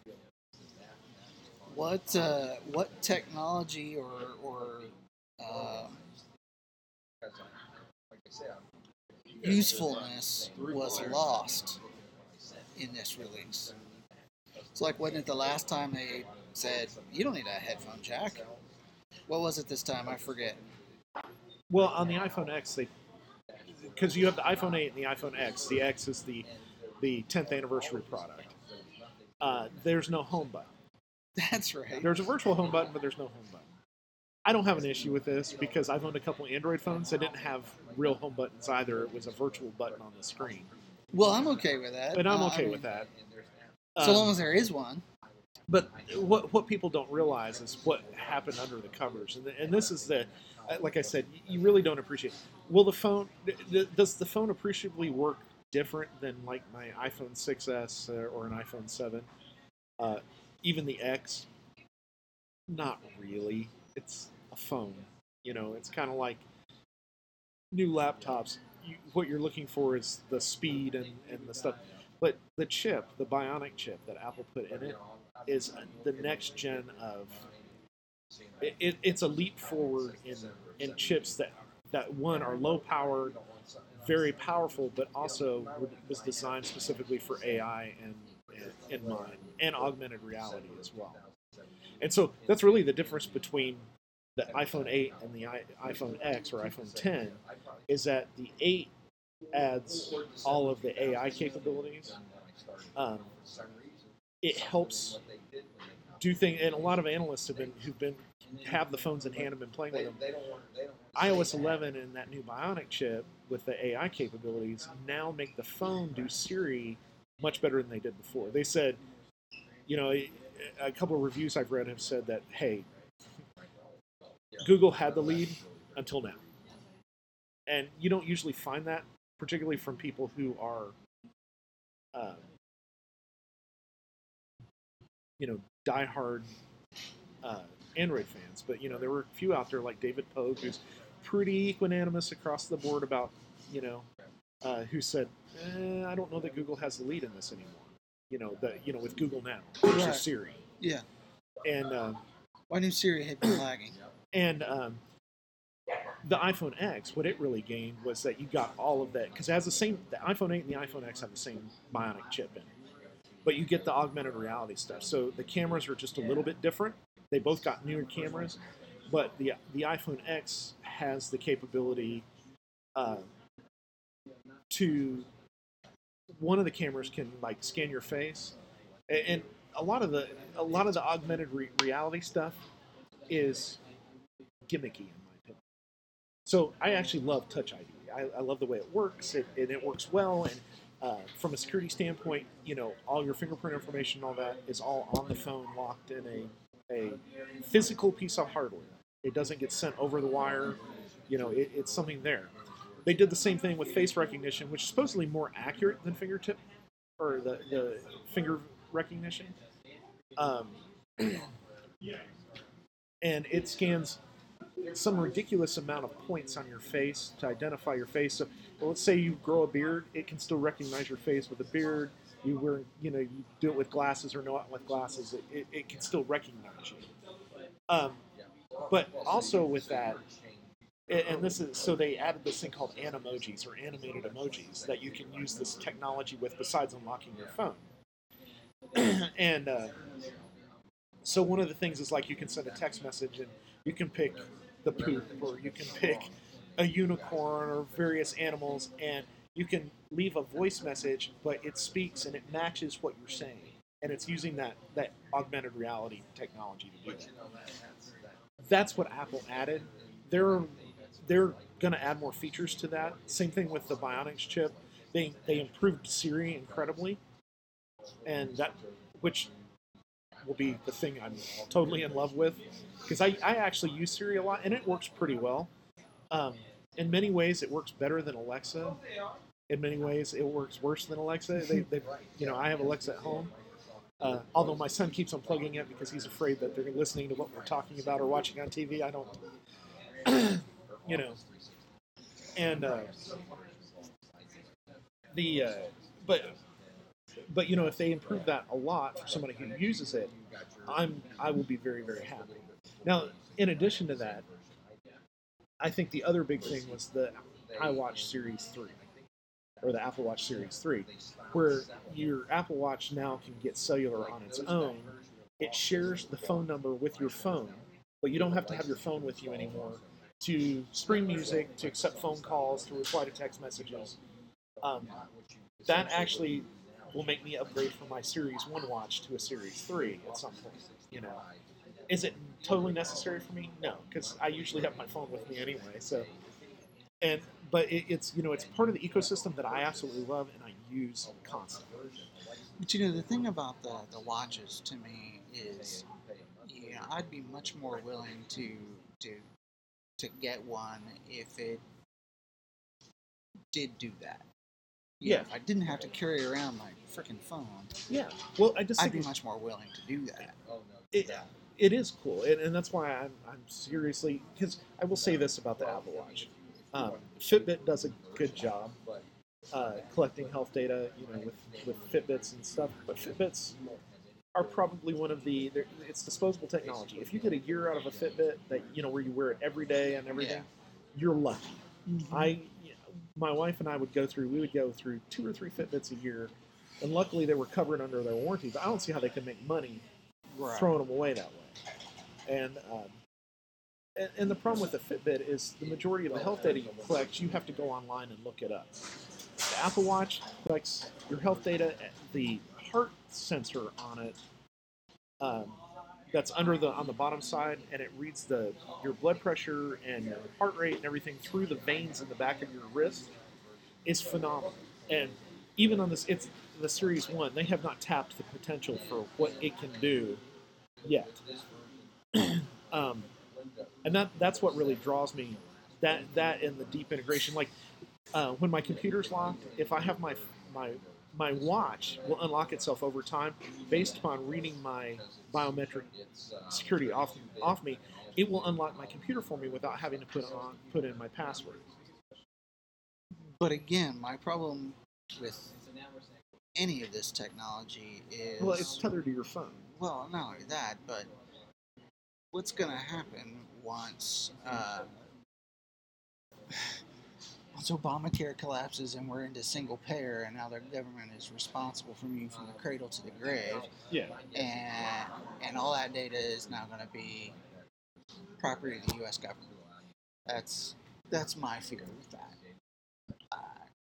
What uh, what technology or or uh, usefulness was lost in this release? It's like, wasn't it the last time they said you don't need a headphone jack? What was it this time? I forget. Well, on the iPhone X, they because you have the iPhone eight and the iPhone X. The X is the the tenth anniversary product. Uh, there's no home button. That's right. There's a virtual home button, but there's no home button. I don't have an issue with this because I've owned a couple Android phones that didn't have real home buttons either. It was a virtual button on the screen. Well, I'm okay with that. And I'm Uh, okay I mean, with that. So Um, long as there is one. But what what people don't realize is what happened under the covers, and and this is the, like I said, you really don't appreciate. Will the phone does the phone appreciably work different than like my iPhone six S or an iPhone seven, uh, even the X? Not really. It's a phone. You know, it's kind of like new laptops. You, what you're looking for is the speed and, and the stuff. But the chip, the Bionic chip that Apple put in it, is the next gen of. It, it, it's a leap forward in in chips that that one are low powered, very powerful, but also was designed specifically for A I and in mind, and augmented reality as well. And so that's really the difference between the iPhone eight and the I, iPhone X or iPhone ten, is that the eight adds all of the A I capabilities. Um, it helps do things, and a lot of analysts have been who've been have the phones in hand and been playing with them. i O S eleven and that new Bionic chip with the A I capabilities now make the phone do Siri much better than they did before. They said, you know, a couple of reviews I've read have said that, hey, Google had the lead until now. And you don't usually find that, particularly from people who are, uh, you know, diehard uh, Android fans. But, you know, there were a few out there like David Pogue, who's pretty equanimous across the board about, you know, uh, who said, eh, I don't know that Google has the lead in this anymore. You know, the, you know, with Google Now versus Right. Siri. Yeah. And um, Well, I knew Siri had been lagging. And um, the iPhone X, what it really gained was that you got all of that, because it has the same, the iPhone eight and the iPhone X have the same Bionic chip in it, but you get the augmented reality stuff. So the cameras are just a little bit different. They both got newer cameras, but the the iPhone X has the capability uh, to, one of the cameras can like scan your face, and, and a lot of the a lot of the augmented re- reality stuff is gimmicky in my opinion. So I actually love Touch I D. I, I love the way it works, it, and it works well. And uh, from a security standpoint, you know, all your fingerprint information, and all that is all on the phone, locked in a a physical piece of hardware. It doesn't get sent over the wire. You know, it, it's something there. They did the same thing with face recognition, which is supposedly more accurate than fingertip or the, the finger recognition. Um, and it scans some ridiculous amount of points on your face to identify your face. So, well, let's say you grow a beard, it can still recognize your face with a beard. You wear, you know, you do it with glasses or not with glasses, it, it, it can still recognize you. Um, but also with that, and this is so they added this thing called animojis or animated emojis that you can use this technology with besides unlocking your phone. and uh, so one of the things is like you can send a text message and you can pick the poop or you can pick a unicorn or various animals and you can leave a voice message, but it speaks and it matches what you're saying. And it's using that, that augmented reality technology to do that. That's what Apple added. They're they're going to add more features to that. Same thing with the Bionics chip. They they improved Siri incredibly, and that which will be the thing I'm totally in love with because I, I actually use Siri a lot and it works pretty well. Um, in many ways, it works better than Alexa. In many ways, it works worse than Alexa. They, they you know, I have Alexa at home. Uh, although my son keeps unplugging it because he's afraid that they're listening to what we're talking about or watching on T V. I don't, you know, and uh, the uh, but but you know if they improve that a lot for somebody who uses it, I'm I will be very very happy. Now, in addition to that, I think the other big thing was the iWatch Series three. Or the Apple Watch Series three, where your Apple Watch now can get cellular on its own. It shares the phone number with your phone, but you don't have to have your phone with you anymore to stream music, to accept phone calls, to reply to text messages. Um, that actually will make me upgrade from my Series one watch to a Series three at some point. You know, is it totally necessary for me? No, because I usually have my phone with me anyway. So, and but it, it's you know it's part of the ecosystem that I absolutely love and I use constantly. But you know, the thing about the, the watches to me is, you know, I'd be much more willing to to to get one if it did do that. You Yeah. know, if I didn't have to carry around my freaking phone, Yeah. Well, I just I'd think be much more willing to do that. it, it is cool, and, and that's why I'm, I'm seriously because I will say this about the Apple Watch. Um, Fitbit does a good job uh, collecting health data, you know, with, with Fitbits and stuff. But Fitbits are probably one of the they're- it's disposable technology. If you get a year out of a Fitbit that you know where you wear it every day and everything, you're lucky. Mm-hmm. I, my wife and I would go through. We would go through two or three Fitbits a year, and luckily they were covered under their warranty. But I don't see how they can make money Right. throwing them away that way. And um, and, and the problem with the Fitbit is the majority of the health data you collect, you have to go online and look it up. The Apple Watch collects your health data, the heart sensor on it. Um, that's under the on the bottom side, and it reads the your blood pressure and your heart rate and everything through the veins in the back of your wrist is phenomenal. And even on this, it's the Series One. They have not tapped the potential for what it can do yet. um, and that that's what really draws me. That that and the deep integration. Like uh, when my computer's locked, if I have my my my watch will unlock itself over time based upon reading my biometric security off off me. It will unlock my computer for me without having to put on put in my password. But again, my problem with any of this technology is Well, it's tethered to your phone. well, not only that, but what's going to happen once uh, once Obamacare collapses and we're into single payer, and now the government is responsible for you from the cradle to the grave, Yeah. and and all that data is now going to be property of the U S government. That's that's my fear with that. Uh,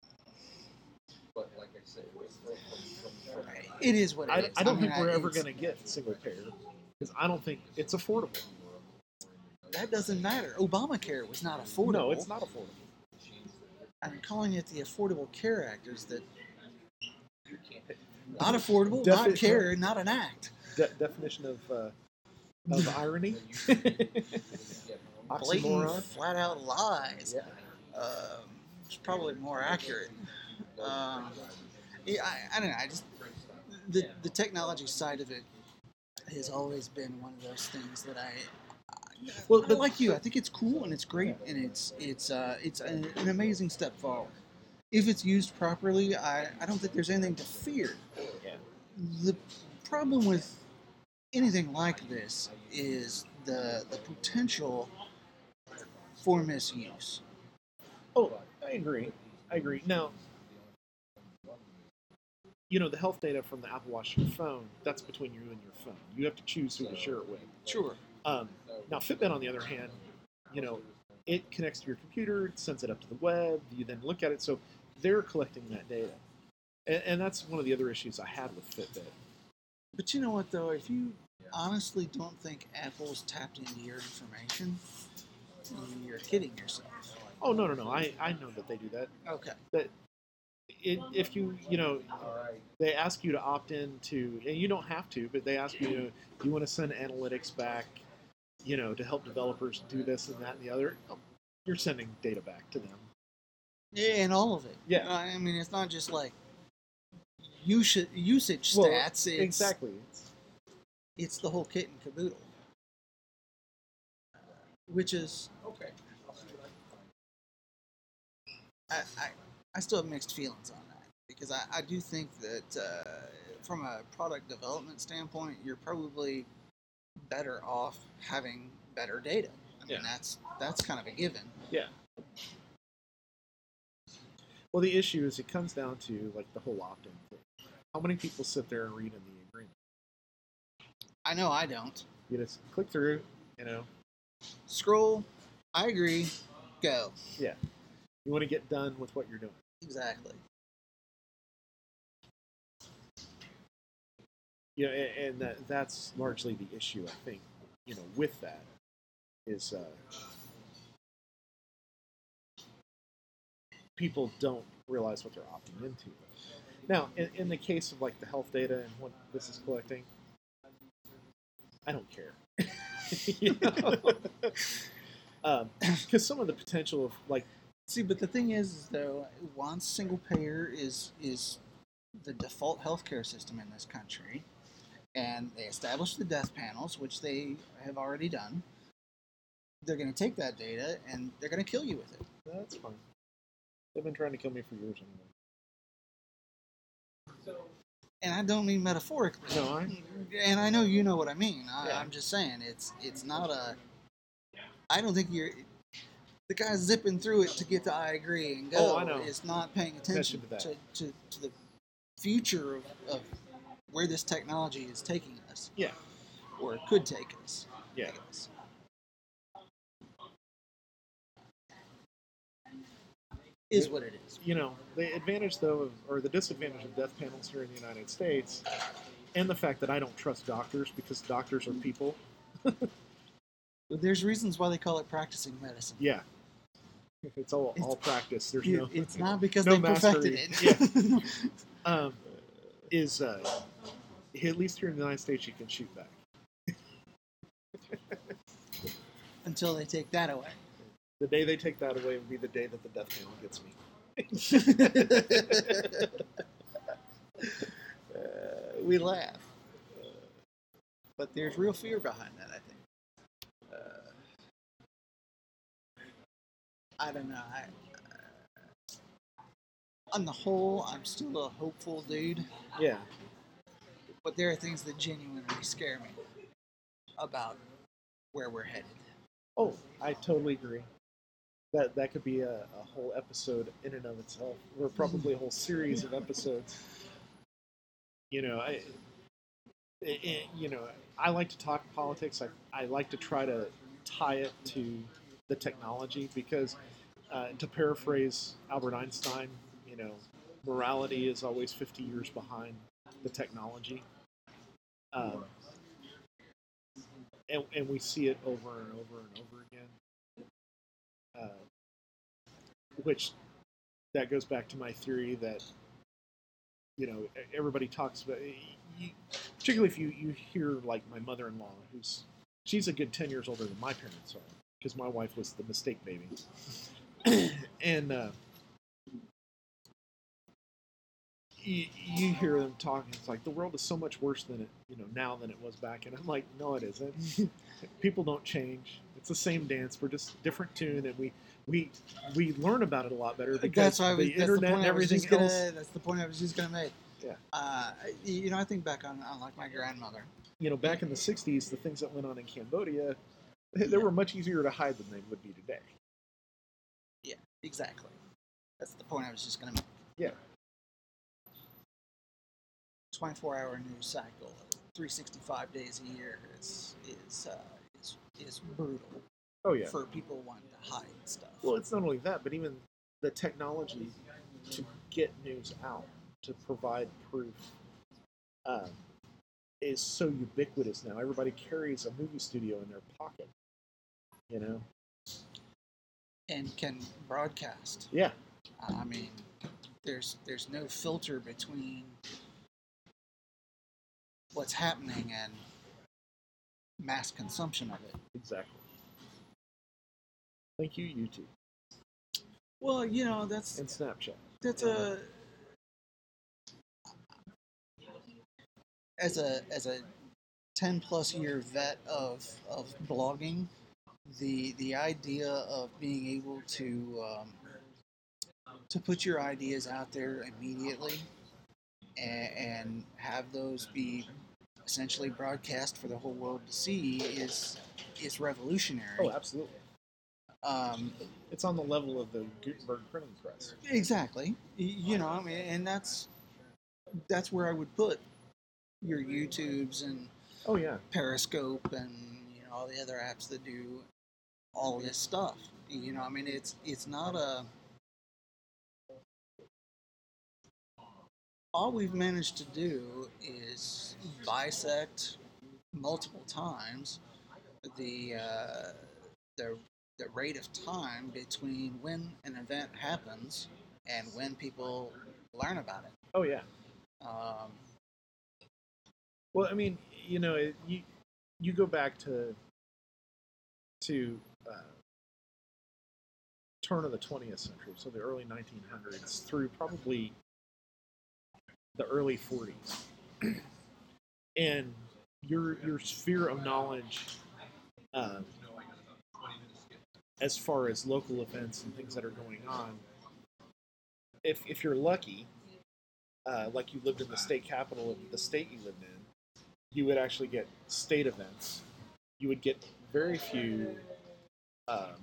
it is what it I, is. I don't mean, think we're I- ever it's- going to get single payer because I don't think it's affordable. That doesn't matter. Obamacare was not affordable. No, it's not affordable. I'm calling it the Affordable Care Act. Is that not affordable, Defi- not care, not an act. De- definition of uh, of irony. Blatant, Oxymoron. flat out lies. Yeah. Um, it's probably more accurate. Um, yeah, I, I don't know. I just the the technology side of it has always been one of those things that I Well, I but like you. I think it's cool and it's great and it's it's uh, it's an, an amazing step forward. If it's used properly, I, I don't think there's anything to fear. yeah. The problem with anything like this is the the potential for misuse. Oh, I agree. I agree. Now, you know, the health data from the Apple Watch to your phone, that's between you and your phone. You have to choose who to share it with. Sure. Um, now, Fitbit, on the other hand, you know, it connects to your computer, it sends it up to the web, you then look at it. So they're collecting that data. And, and that's one of the other issues I had with Fitbit. But you know what, though? If you honestly don't think Apple's tapped into your information, you're kidding yourself. Oh, no, no, no. I, I know that they do that. Okay. But it, if you, you know, they ask you to opt in to, and you don't have to, but they ask you, you know, do you want to send analytics back, you know, to help developers do this and that and the other? You're sending data back to them. Yeah, and all of it. Yeah. I mean, it's not just like usage, usage Well, stats. It's, exactly. It's the whole kit and caboodle. Which is, Okay. I, I, I still have mixed feelings on that. Because I, I do think that uh, from a product development standpoint, you're probably better off having better data. I mean, Yeah. that's that's kind of a given. Yeah. Well, the issue is it comes down to like the whole opt-in thing. How many people sit there and read in the agreement? I know I don't. You just click through, you know. Scroll, I agree, go. Yeah. You want to get done with what you're doing. Exactly. You know, and, and that, that's largely the issue, I think, you know, with that is uh, people don't realize what they're opting into. Now, in, in the case of like the health data and what this is collecting, I don't care. You know? um, because some of the potential of like, See, but the thing is, is though, once single payer is is the default healthcare system in this country, and they establish the death panels, which they have already done, they're going to take that data and they're going to kill you with it. that's fine. They've been trying to kill me for years anyway. And I don't mean metaphorically. No, I. And I know you know what I mean. I, Yeah. I'm just saying it's it's not a. I don't think you're. The guy zipping through it to get to I agree and go Oh, I know. is not paying attention Attention to, to, to the future of, of where this technology is taking us, Yeah. or it could take us. Yeah. I guess. Is what it is. You know, the advantage though, of, or the disadvantage of death panels here in the United States, and the fact that I don't trust doctors because doctors are people. But there's reasons why they call it practicing medicine. Yeah. It's all It's- all practice. There's It- no. it's not because no they perfected mastery. it. Um, is uh, at least here in the United States you can shoot back. Until they take that away. The day they take that away will be the day that the death panel gets me. Uh, we laugh. But there's real fear behind that, I think. Uh, I don't know. I, uh, on the whole, I'm still a hopeful dude, Yeah. but there are things that genuinely scare me about where we're headed. Oh, I totally agree. That that could be a, a whole episode in and of itself, or probably a whole series of episodes. You know, I, it, it- you know, I like to talk politics. I, I like to try to tie it to the technology because, uh, to paraphrase Albert Einstein, you know, morality is always fifty years behind the technology. Um, and, and we see it over and over and over again. Uh, which that goes back to my theory that you know everybody talks about, you, particularly if you, you hear like my mother-in-law, who's she's a good ten years older than my parents are because my wife was the mistake baby, and uh, you, you hear them talking. It's like the world is so much worse than it you know now than it was back, and I'm like, no, it isn't. People don't change. It's the same dance. We're just different tune, and we we we learn about it a lot better because That's why I was, the that's internet the and point I was everything just gonna, else. That's the point I was just gonna make. Yeah. Uh, you know, I think back on, on like my grandmother. You know, back in the sixties, the things that went on in Cambodia, they, they Yeah. were much easier to hide than they would be today. Yeah, exactly. That's the point I was just gonna make. Yeah. twenty-four hour news cycle, three hundred sixty-five days a year is is uh, is, is brutal Oh yeah. for people wanting to hide stuff. Well, it's not only that, but even the technology to get news out, to provide proof, um, is so ubiquitous now. Everybody carries a movie studio in their pocket. You know? And can broadcast. Yeah. I mean, there's there's no filter between what's happening and mass consumption of it. Exactly. Thank you, YouTube Well, you know, that's and Snapchat. that's a as a as a ten plus year vet of of blogging, the the idea of being able to um, to put your ideas out there immediately and, and have those be essentially broadcast for the whole world to see is is revolutionary. Oh, absolutely. Um, It's on the level of the Gutenberg printing press. exactly. Y- You know, I mean, and that's that's where I would put your YouTubes and Oh yeah. Periscope and you know all the other apps that do all of this stuff. You know, I mean, it's it's not a. All we've managed to do is bisect multiple times the uh, the the rate of time between when an event happens and when people learn about it. Oh yeah. Um, Well, I mean, you know, it, you you go back to to uh, turn of the twentieth century, so the early nineteen hundreds through probably the early forties, and your your sphere of knowledge, um, as far as local events and things that are going on, if if you're lucky, uh, like you lived in the state capital of the state you lived in, you would actually get state events. You would get very few, um,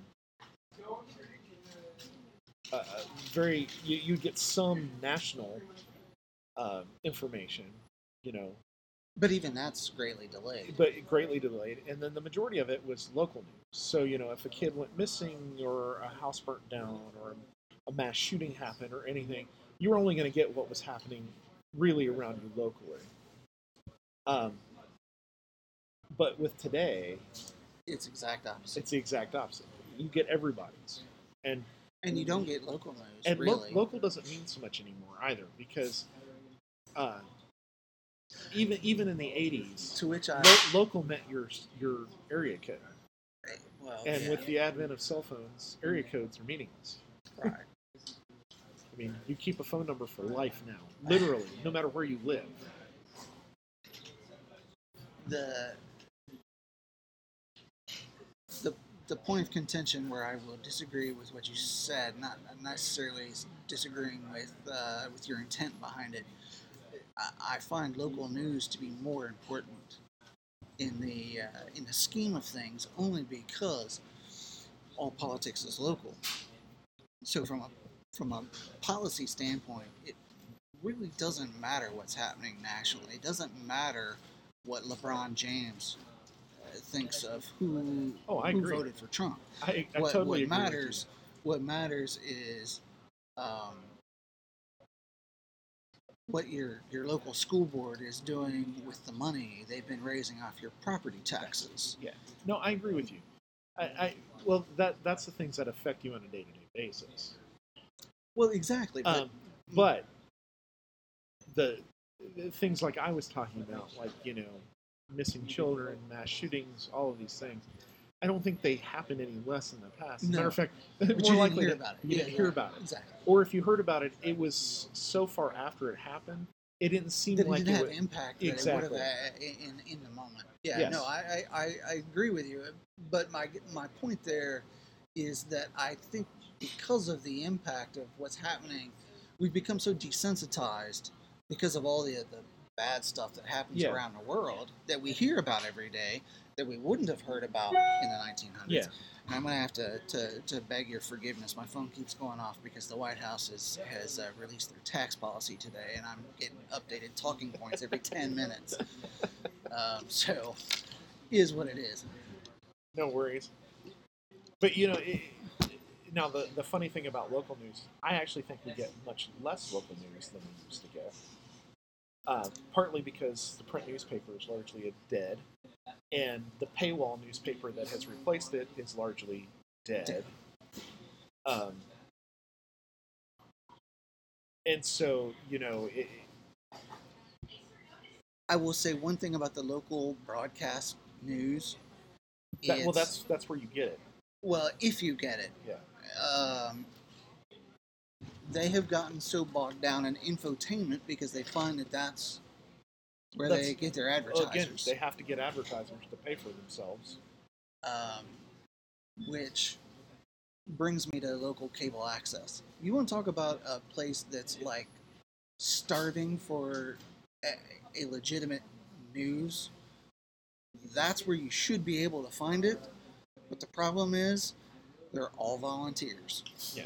uh, very, you, you'd get some national um, information, you know, but even that's greatly delayed. but greatly delayed. And then the majority of it was local news. So, you know, if a kid went missing or a house burnt down or a mass shooting happened or anything, you were only going to get what was happening really around you locally. Um, but with today, It's exact opposite. it's the exact opposite. You get everybody's, and And you don't get local news, and lo- really. local doesn't mean so much anymore either, because uh, even even in the eighties, to which I, lo- local meant your your area code, well, and yeah, with the advent of cell phones, area codes are meaningless. right. I mean, you keep a phone number for life now, literally, no matter where you live. the the the point of contention where I will disagree with what you said, not necessarily disagreeing with uh, with your intent behind it. I, I find local news to be more important in the uh, in the scheme of things, only because all politics is local. So from a from a policy standpoint, it really doesn't matter what's happening nationally. It doesn't matter what LeBron James uh, thinks of who, Oh, I who agree. voted for Trump. I, I What, totally what agree matters what matters is um, what your your local school board is doing with the money they've been raising off your property taxes. with you. Yeah. No, I agree with you. I, I well, that that's the things that affect you on a day-to-day basis. Well, exactly. But Um, but the, the things like I was talking about, like, you know, missing children, mass shootings, all of these things, I don't think they happen any less in the past. As a No. matter of fact, but more you didn't likely hear to- about it. you Yeah, didn't hear yeah, about it. Exactly. Or if you heard about it, it was so far after it happened it didn't seem that it like didn't it have would, impact that exactly. it would have in in the moment. Yeah, Yes. no, I, I, I, I agree with you. But my my point there is that I think because of the impact of what's happening, we've become so desensitized because of all the the bad stuff that happens Yeah. around the world that we hear about every day that we wouldn't have heard about in the nineteen hundreds. Yeah. And I'm going to have to, to, to beg your forgiveness. My phone keeps going off because the White House is, has uh, released their tax policy today, and I'm getting updated talking points every ten minutes. Um, so, is what it is. No worries. But, you know, it, now the, the funny thing about local news, I actually think we get much less local news than we used to get. Uh, partly because the print newspaper is largely dead, and the paywall newspaper that has replaced it is largely dead. Um, and so, you know, it, I will say one thing about the local broadcast news. that, well, that's that's where you get it. Well, if you get it. Yeah. Um, they have gotten so bogged down in infotainment because they find that that's where That's, they get their advertisers. Again, they have to get advertisers to pay for themselves. Um, which brings me to local cable access. You want to talk about a place that's like starving for a, a legitimate news? That's where you should be able to find it. But the problem is, they're all volunteers. Yeah.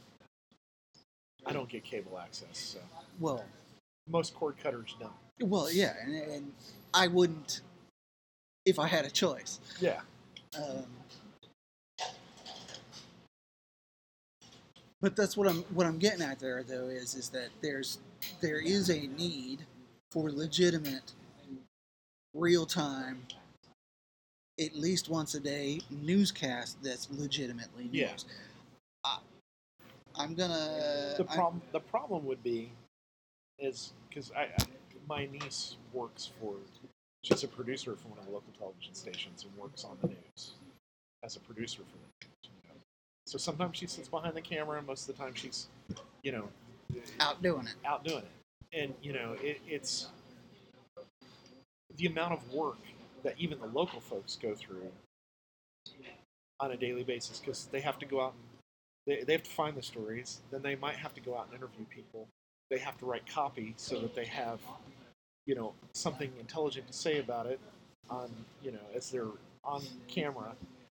I don't get cable access, so. Well, most cord cutters don't. Well, yeah, and, and I wouldn't if I had a choice. Yeah. Um, but that's what I'm what I'm getting at there, though, is is that there's there is a need for legitimate, real time, at least once a day newscast that's legitimately news. Yeah. I, I'm gonna. The problem I'm, the problem would be is because I, I my niece works for. She's a producer for one of the local television stations and works on the news as a producer for the news. You know? So sometimes she sits behind the camera, and most of the time she's, you know, out doing it. Out doing it, and you know, it, it's the amount of work that even the local folks go through on a daily basis because they have to go out and they they have to find the stories. Then they might have to go out and interview people. They have to write copy so that they have, you know, something intelligent to say about it on, you know, as they're on camera.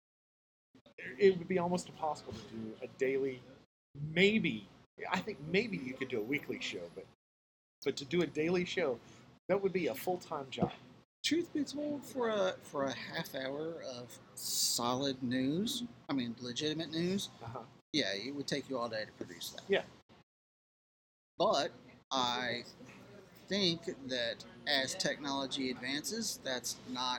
It would be almost impossible to do a daily, maybe, I think maybe you could do a weekly show, but but to do a daily show, that would be a full-time job. Truth be told, for a for a half hour of solid news, I mean legitimate news, uh-huh. yeah, it would take you all day to produce that. Yeah. But I think that as technology advances, that's not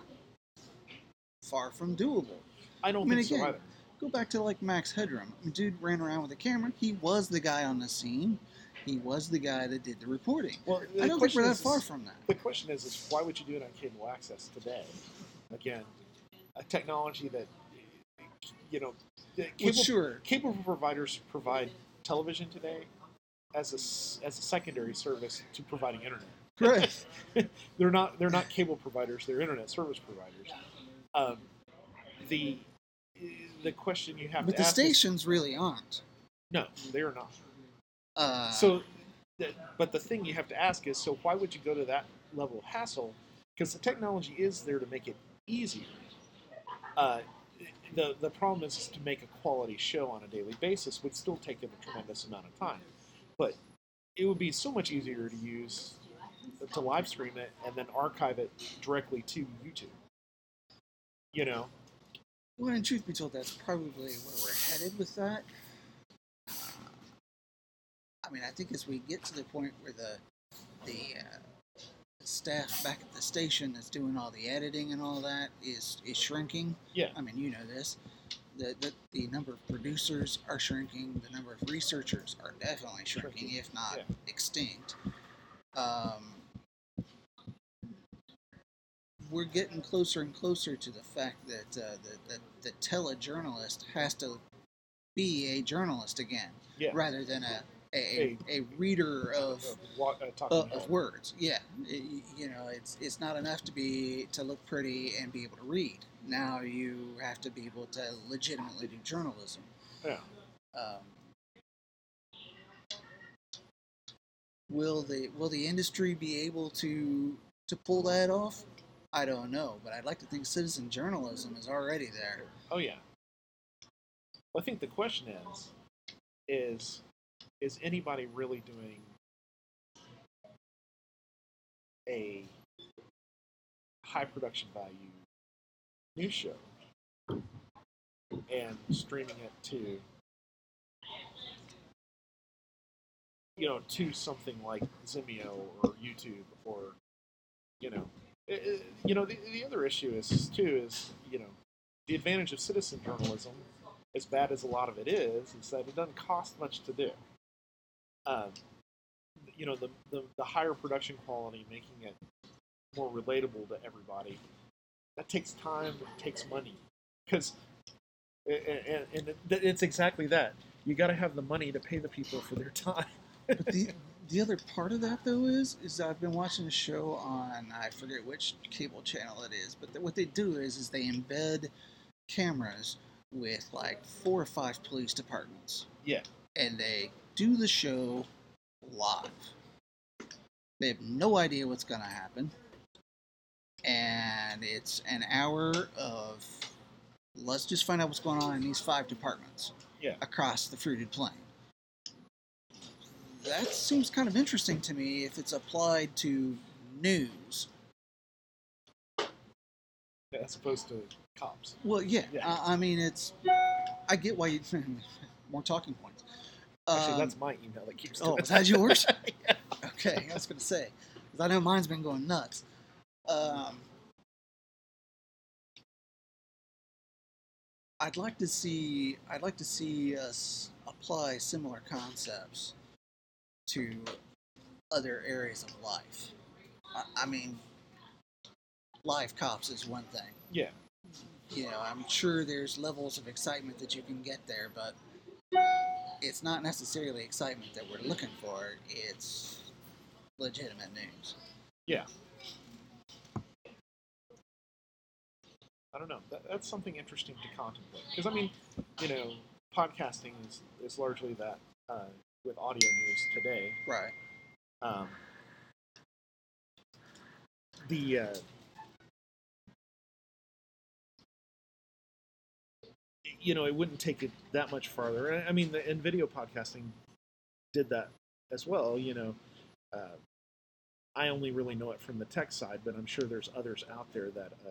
far from doable. I don't I mean, think again, so either. Go back to like Max Headroom. The dude ran around with a camera. He was the guy on the scene. He was the guy that did the reporting. Well, the I don't think we're that is, far from that. The question is, is why would you do it on cable access today? Again, a technology that, you know, cable, well, sure. cable providers provide television today as a, as a secondary service to providing internet. Right. they're not they're not cable providers. They're internet service providers. Um, the the question you have but to ask But the stations is, really aren't. No, they are not. Uh, so, the, but the thing you have to ask is, so why would you go to that level of hassle? Because the technology is there to make it easier. Uh, the the problem is to make a quality show on a daily basis would still take a tremendous amount of time. But it would be so much easier to use to live stream it and then archive it directly to YouTube. You know? Well, and truth be told, that's probably where we're headed with that. I mean, I think as we get to the point where the the uh, staff back at the station that's doing all the editing and all that is is shrinking. Yeah. I mean, you know this. The, the the number of producers are shrinking. The number of researchers are definitely shrinking, shrinking. if not yeah. extinct. Um, we're getting closer and closer to the fact that uh, the, the the telejournalist has to be a journalist again, yeah. rather than a a, a reader of of wa- uh, talking uh, head. of words. Yeah, It- you know, it's it's not enough to be to look pretty and be able to read. Now you have to be able to legitimately do journalism. Yeah. Um, will the will the industry be able to to pull that off? I don't know, but I'd like to think citizen journalism is already there. Oh yeah. Well, I think the question is, is is anybody really doing a high production value news show and streaming it to, you know, to something like Vimeo or YouTube or, you know, it, it- you know, the, the other issue is too is, you know, the advantage of citizen journalism, as bad as a lot of it is, is that it doesn't cost much to do. Um, you know, the, the the higher production quality, making it more relatable to everybody, that takes time, it takes money, because and, and it, it's exactly that. You got to have the money to pay the people for their time. But the the other part of that though is is I've been watching a show on, I forget which cable channel it is, but what they do is is they embed cameras with like four or five police departments, Yeah, and they do the show live. They have no idea what's going to happen, and it's an hour of let's just find out what's going on in these five departments yeah. across the fruited plain. That seems kind of interesting to me if it's applied to news. As opposed to cops. Well, yeah, Yeah. I, I mean, it's. I get why you. More talking points. Actually, Um, that's my email that keeps Oh, doing is that yours? Yeah. Okay, I was going to say. Because I know mine's been going nuts. Um, I'd like to see. I'd like to see us apply similar concepts to other areas of life. I, I mean, live cops is one thing. Yeah. You know, I'm sure there's levels of excitement that you can get there, but it's not necessarily excitement that we're looking for. It's legitimate news. Yeah. I don't know. That, that's something interesting to contemplate. Because, I mean, you know, podcasting is, is largely that uh, with audio news today. Right. Um, the uh, you know, it wouldn't take it that much farther. And, I mean, the, and video podcasting did that as well. You know, uh, I only really know it from the tech side, but I'm sure there's others out there that uh,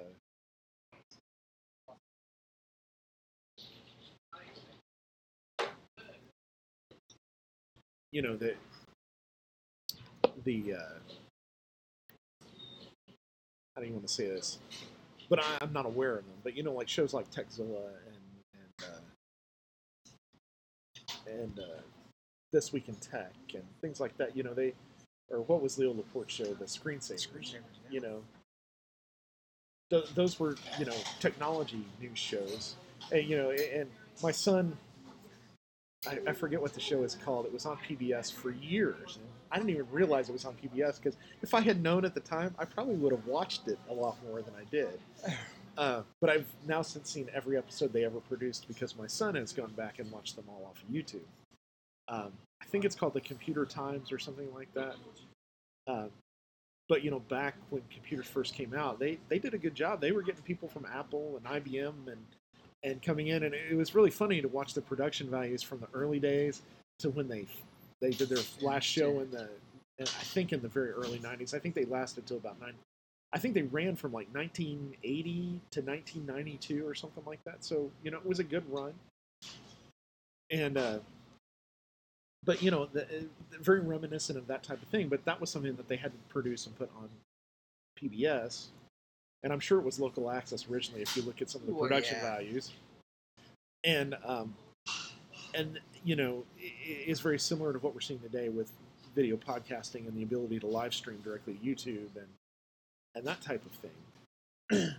you know, the the uh, how do you want to say this? But I, I'm not aware of them. But you know, like shows like Techzilla and and uh, and uh, This Week in Tech and things like that. You know, they or what was Leo Laporte show? The Screensavers. Screensavers, yeah. You know, th- those were you know technology news shows. And you know, and my son. I, I forget what the show is called. It was on P B S for years. And I didn't even realize it was on P B S because if I had known at the time, I probably would have watched it a lot more than I did. Uh, but I've now since seen every episode they ever produced because my son has gone back and watched them all off of YouTube. Um, I think it's called the Computer Times or something like that. Um, but you know, back when computers first came out, they they did a good job. They were getting people from Apple and I B M and and coming in, and it was really funny to watch the production values from the early days to when they they did their last show in the, I think in the very early nineties. I think they lasted till about nine. I think they ran from like nineteen eighty to nineteen ninety-two or something like that. So you know, it was a good run. And uh, but you know, the, very reminiscent of that type of thing. But that was something that they had to produce and put on P B S. And I'm sure it was local access originally if you look at some of the Well, production yeah. values. And, um, and you know, it is very similar to what we're seeing today with video podcasting and the ability to live stream directly to YouTube and, and that type of thing.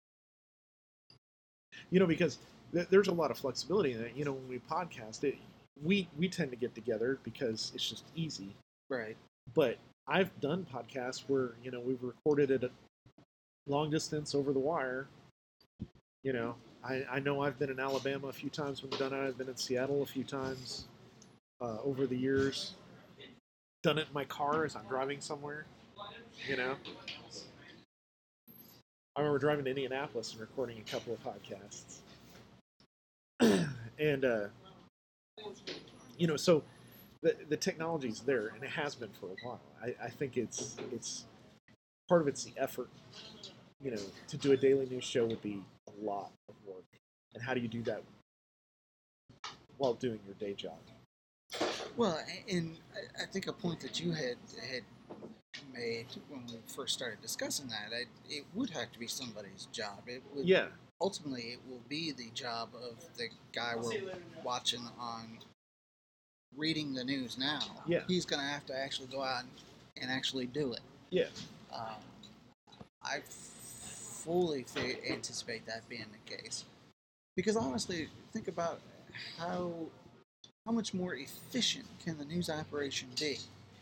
You know, because th- there's a lot of flexibility in it. You know, when we podcast, it, we we tend to get together because it's just easy. Right. But I've done podcasts where, you know, we've recorded it at long distance over the wire. You know, I, I know I've been in Alabama a few times when we've done it. I've been in Seattle a few times uh, over the years. Done it in my car as I'm driving somewhere, you know. I remember driving to Indianapolis and recording a couple of podcasts. and, uh, you know, so the, the technology's there, and it has been for a while. I, I think it's it's part of it's the effort. You know, to do a daily news show would be a lot of work. And how do you do that while doing your day job? Well, and I think a point that you had had made when we first started discussing that, I, it would have to be somebody's job. It would, Yeah. Ultimately, it will be the job of the guy we're watching on reading the news now. Yeah. He's going to have to actually go out and, and actually do it. Yeah. Um, I fully f- anticipate that being the case. Because honestly, think about how how much more efficient can the news operation be?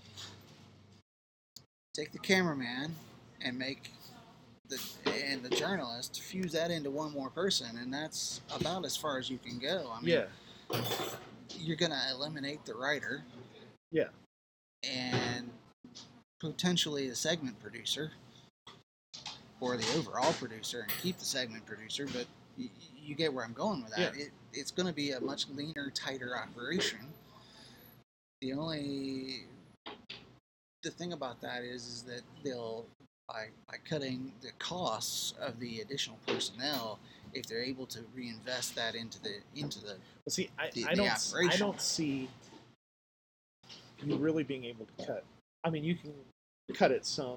Take the cameraman and make the and the journalist, fuse that into one more person, and that's about as far as you can go. I mean, Yeah. you're going to eliminate the writer. Yeah. And potentially the segment producer or the overall producer, and keep the segment producer, but y- you get where I'm going with that. Yeah. It, it's going to be a much leaner, tighter operation. The only the thing about that is, is that they'll by by cutting the costs of the additional personnel, if they're able to reinvest that into the into the Well, see, I, the, I the don't operation. I don't see you really being able to cut. I mean, you can cut it some,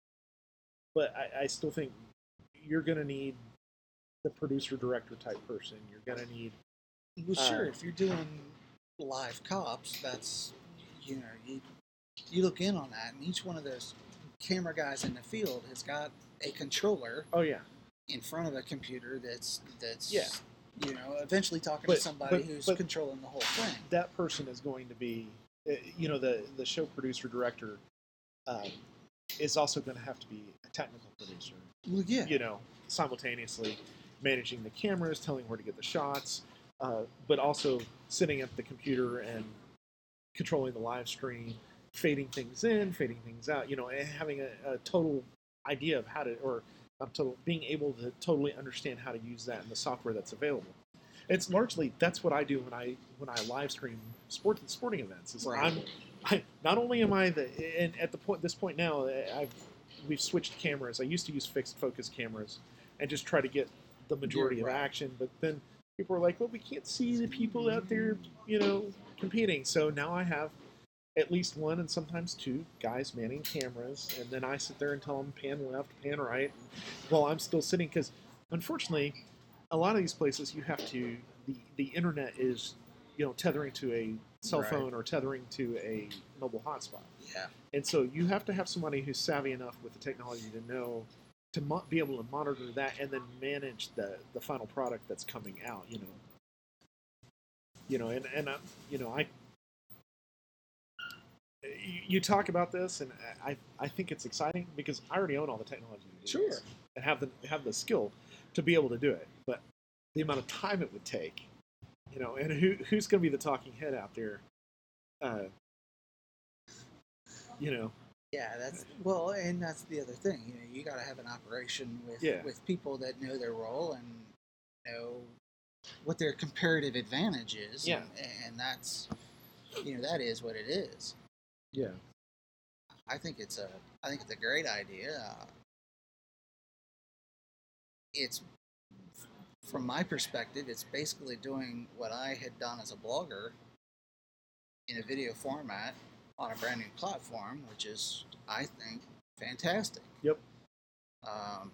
but I, I still think you're going to need the producer director type person. You're going to need. Well, sure. Uh, If you're doing live cops, that's you know you you look in on that, and each one of those camera guys in the field has got a controller Oh yeah. in front of a computer that's that's Yeah. you know eventually talking But- to somebody but- who's but- controlling the whole thing. That person is going to be, uh, you know, the the show producer director um, is also going to have to be a technical producer. Well, yeah, You know, simultaneously managing the cameras, telling where to get the shots, uh, but also sitting at the computer and controlling the live stream, fading things in, fading things out. You know, and having a, a total idea of how to, or not total, being able to totally understand how to use that in the software that's available. It's largely that's what I do when I when I live stream sport sporting events. Is Right. I'm I, not only am I the and at the point this point now I've we've switched cameras. I used to use fixed focus cameras and just try to get the majority You're of right. action, but then people were like, well, we can't see the people out there, you know, competing. So now I have at least one and sometimes two guys manning cameras, and then I sit there and tell them pan left, pan right, while I'm still sitting. Because unfortunately, a lot of these places you have to the the internet is, you know, tethering to a cell Right. phone or tethering to a mobile hotspot, yeah, and so you have to have somebody who's savvy enough with the technology to know to mo- be able to monitor that and then manage the the final product that's coming out. You know, you know, and and uh, you know I. You you talk about this, and I, I think it's exciting because I already own all the technology to do Sure. this and have the have the skill to be able to do it. But the amount of time it would take, you know, and who who's going to be the talking head out there, uh, you know, yeah. That's well, and that's the other thing. You know, you got to have an operation with Yeah. with people that know their role and know what their comparative advantage is. Yeah. and, and that's you know that is what it is. yeah, I think it's a I think it's a great idea. Uh, it's from my perspective, it's basically doing what I had done as a blogger in a video format on a brand new platform, which is I think fantastic. Yep. Um,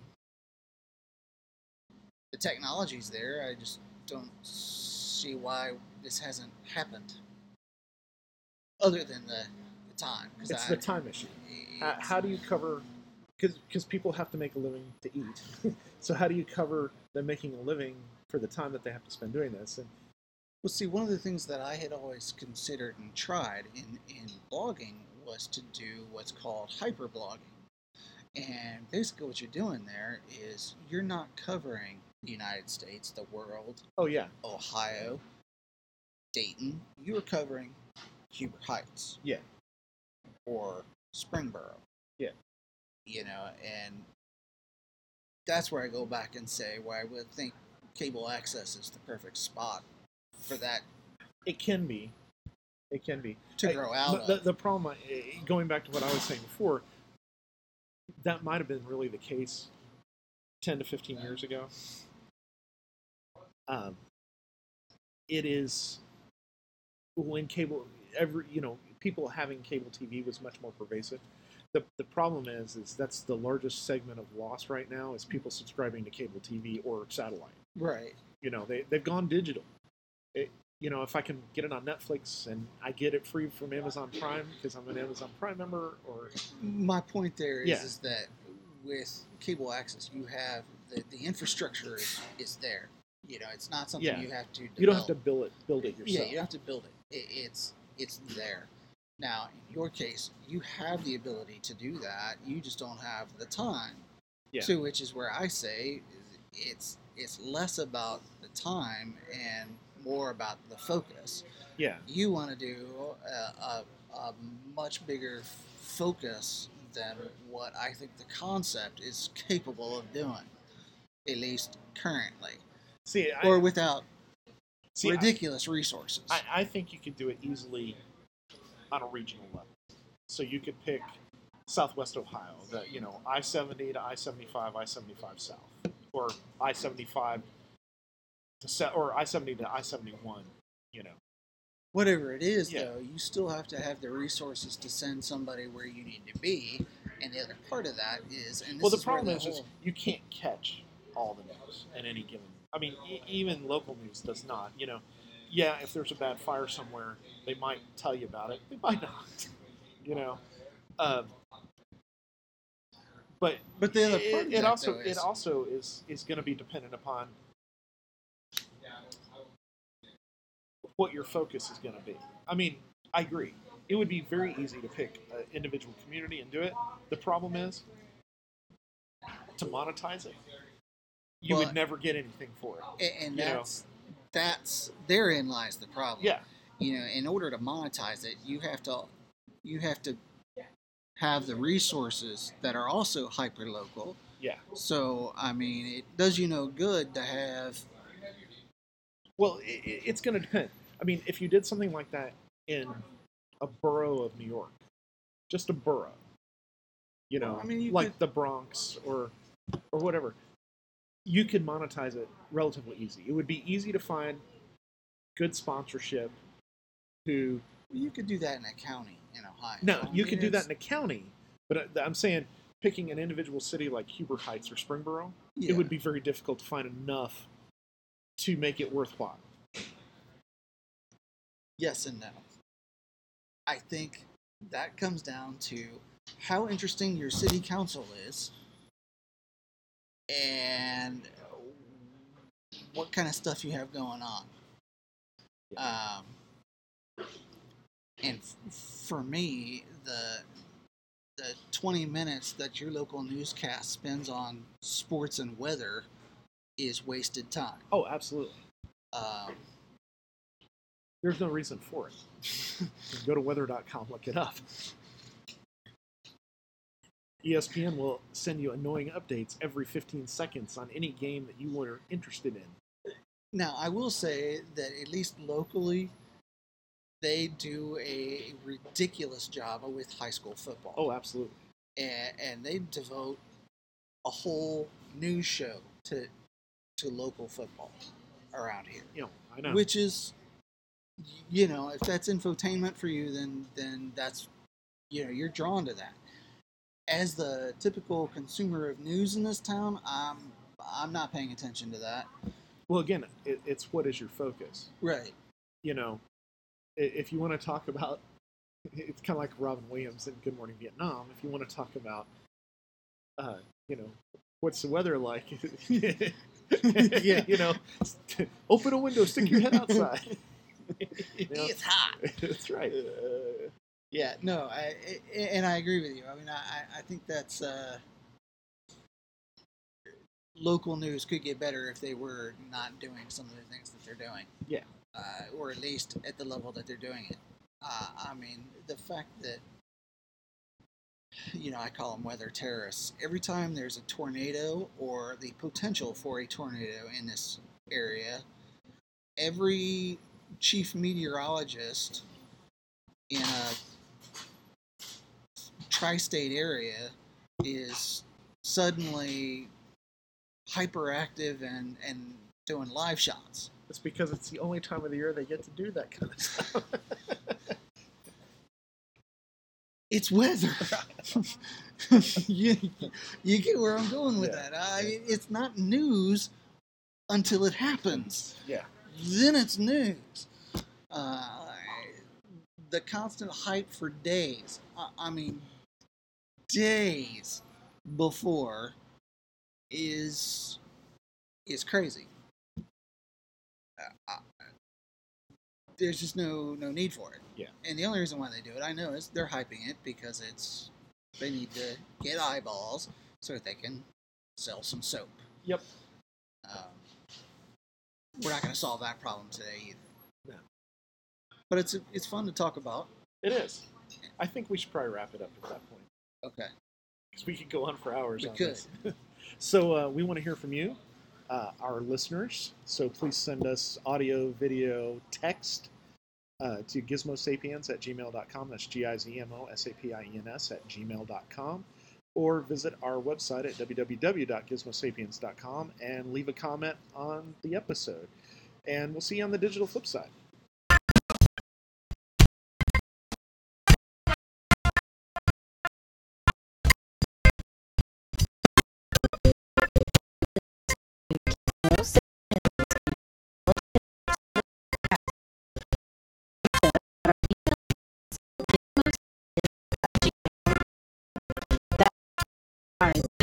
the technology's there. I just don't see why this hasn't happened. Other than the, the time, 'cause it's I- the time issue. How, it's- how do you cover? Because people have to make a living to eat. So how do you cover them making a living for the time that they have to spend doing this? And Well, see, one of the things that I had always considered and tried in, in blogging was to do what's called hyperblogging. And basically what you're doing there is you're not covering the United States, the world, Oh yeah, Ohio, Dayton. You're covering Huber Heights yeah, or Springboro. Yeah. You know, and that's where I go back and say where I would think cable access is the perfect spot for that it can be, it can be. to I- grow out the, of. the problem, I- going back to what I was saying before, that might have been really the case ten to fifteen years ago. Um, it is when cable, every you know, people having cable T V was much more pervasive. The the problem is, is that's the largest segment of loss right now is people subscribing to cable T V or satellite. Right. You know, they they've gone digital. It, you know, if I can get it on Netflix and I get it free from Amazon Prime because I'm an Amazon Prime member, or My point there is, Yeah. is that with cable access, you have the, the infrastructure is, is there. You know, it's not something Yeah. you have to develop. you don't have to build it build it Yeah, yourself. you don't have to build it. it. It's it's there. Now, in your case, you have the ability to do that. You just don't have the time. Yeah. To which is where I say it's it's less about the time and more about the focus. Yeah, You want to do a, a, a much bigger f- focus than what I think the concept is capable of doing, at least currently, see, I, or without see, I- ridiculous resources. I, I think you could do it easily on a regional level. So you could pick Southwest Ohio, the you know I seventy to I seventy-five, I seventy-five South, or I seventy-five to se- or I seventy to I seventy-one. You know, Whatever it is, Yeah. though, you still have to have the resources to send somebody where you need to be. And the other part of that is, and this well the is where problem is, is whole, you can't catch all the news at any given. I mean, e- even local news does not. You know, yeah, if there's a bad fire somewhere, they might tell you about it. They might not. You know. Um, But But the other it, part of it that, also though, it is- also is is going to be dependent upon what your focus is going to be. I mean, I agree. It would be very easy to pick an individual community and do it. The problem is to monetize it. You Well, would never get anything for it. a- and you know. that's that's therein lies the problem. Yeah, You know, in order to monetize it, you have to you have to have the resources that are also hyper local. yeah. So, I mean, it does you no good to have. Well, it, it's going to depend. I mean, if you did something like that in a borough of New York, just a borough, you know, Well, I mean, you like could- the Bronx or or whatever, you could monetize it relatively easy. It would be easy to find good sponsorship. Who You could do that in a county in Ohio. no, I you mean, could do that it's- in a county, but I- I'm saying picking an individual city like Huber Heights or Springboro, Yeah. it would be very difficult to find enough to make it worthwhile. Yes and no. I think that comes down to how interesting your city council is and what kind of stuff you have going on. Um, and f- for me, the the twenty minutes that your local newscast spends on sports and weather is wasted time. Oh, absolutely. Um, There's no reason for it. Go to weather dot com, look it up. E S P N will send you annoying updates every fifteen seconds on any game that you were interested in. Now, I will say that at least locally, they do a ridiculous job with high school football. Oh, absolutely. and, and they devote a whole news show to to local football around here, You know, I know. which is, you know, if that's infotainment for you, then then that's, you know, you're drawn to that. As the typical consumer of news in this town, I'm I'm not paying attention to that. Well, again, it, it's what is your focus? Right. You know, i- if you want to talk about, it's kind of like Robin Williams in Good Morning Vietnam. If you want to talk about, uh, you know, what's the weather like? Yeah. You know, open a window, stick your head outside. You know? It's hot. That's right. Uh, yeah, no, I, I and I agree with you. I mean, I, I think that's uh, local news could get better if they were not doing some of the things that they're doing. Yeah. Uh, or at least at the level that they're doing it. Uh, I mean, the fact that, you know, I call them weather terrorists. Every time there's a tornado or the potential for a tornado in this area, every chief meteorologist in a tri-state area is suddenly hyperactive and, and doing live shots. It's because it's the only time of the year they get to do that kind of stuff. It's weather. you, you get where I'm going with Yeah. that. I mean, it's not news until it happens. Yeah. Then it's news. Uh, the constant hype for days. I, I mean, days before is is crazy. Uh, there's just no no need for it. Yeah. And the only reason why they do it, I know, is they're hyping it because it's they need to get eyeballs so that they can sell some soap. Yep. Um, we're not going to solve that problem today either. No. But it's it's fun to talk about. It is. I think we should probably wrap it up at that point. Okay. Because we could go on for hours We on could. this. So uh, we want to hear from you, uh, our listeners. So please send us audio, video, text uh, to gizmosapiens at gmail dot com. That's G I Z M O S A P I E N S at gmail dot com. Or visit our website at w w w dot gizmosapiens dot com and leave a comment on the episode. And we'll see you on the digital flip side. That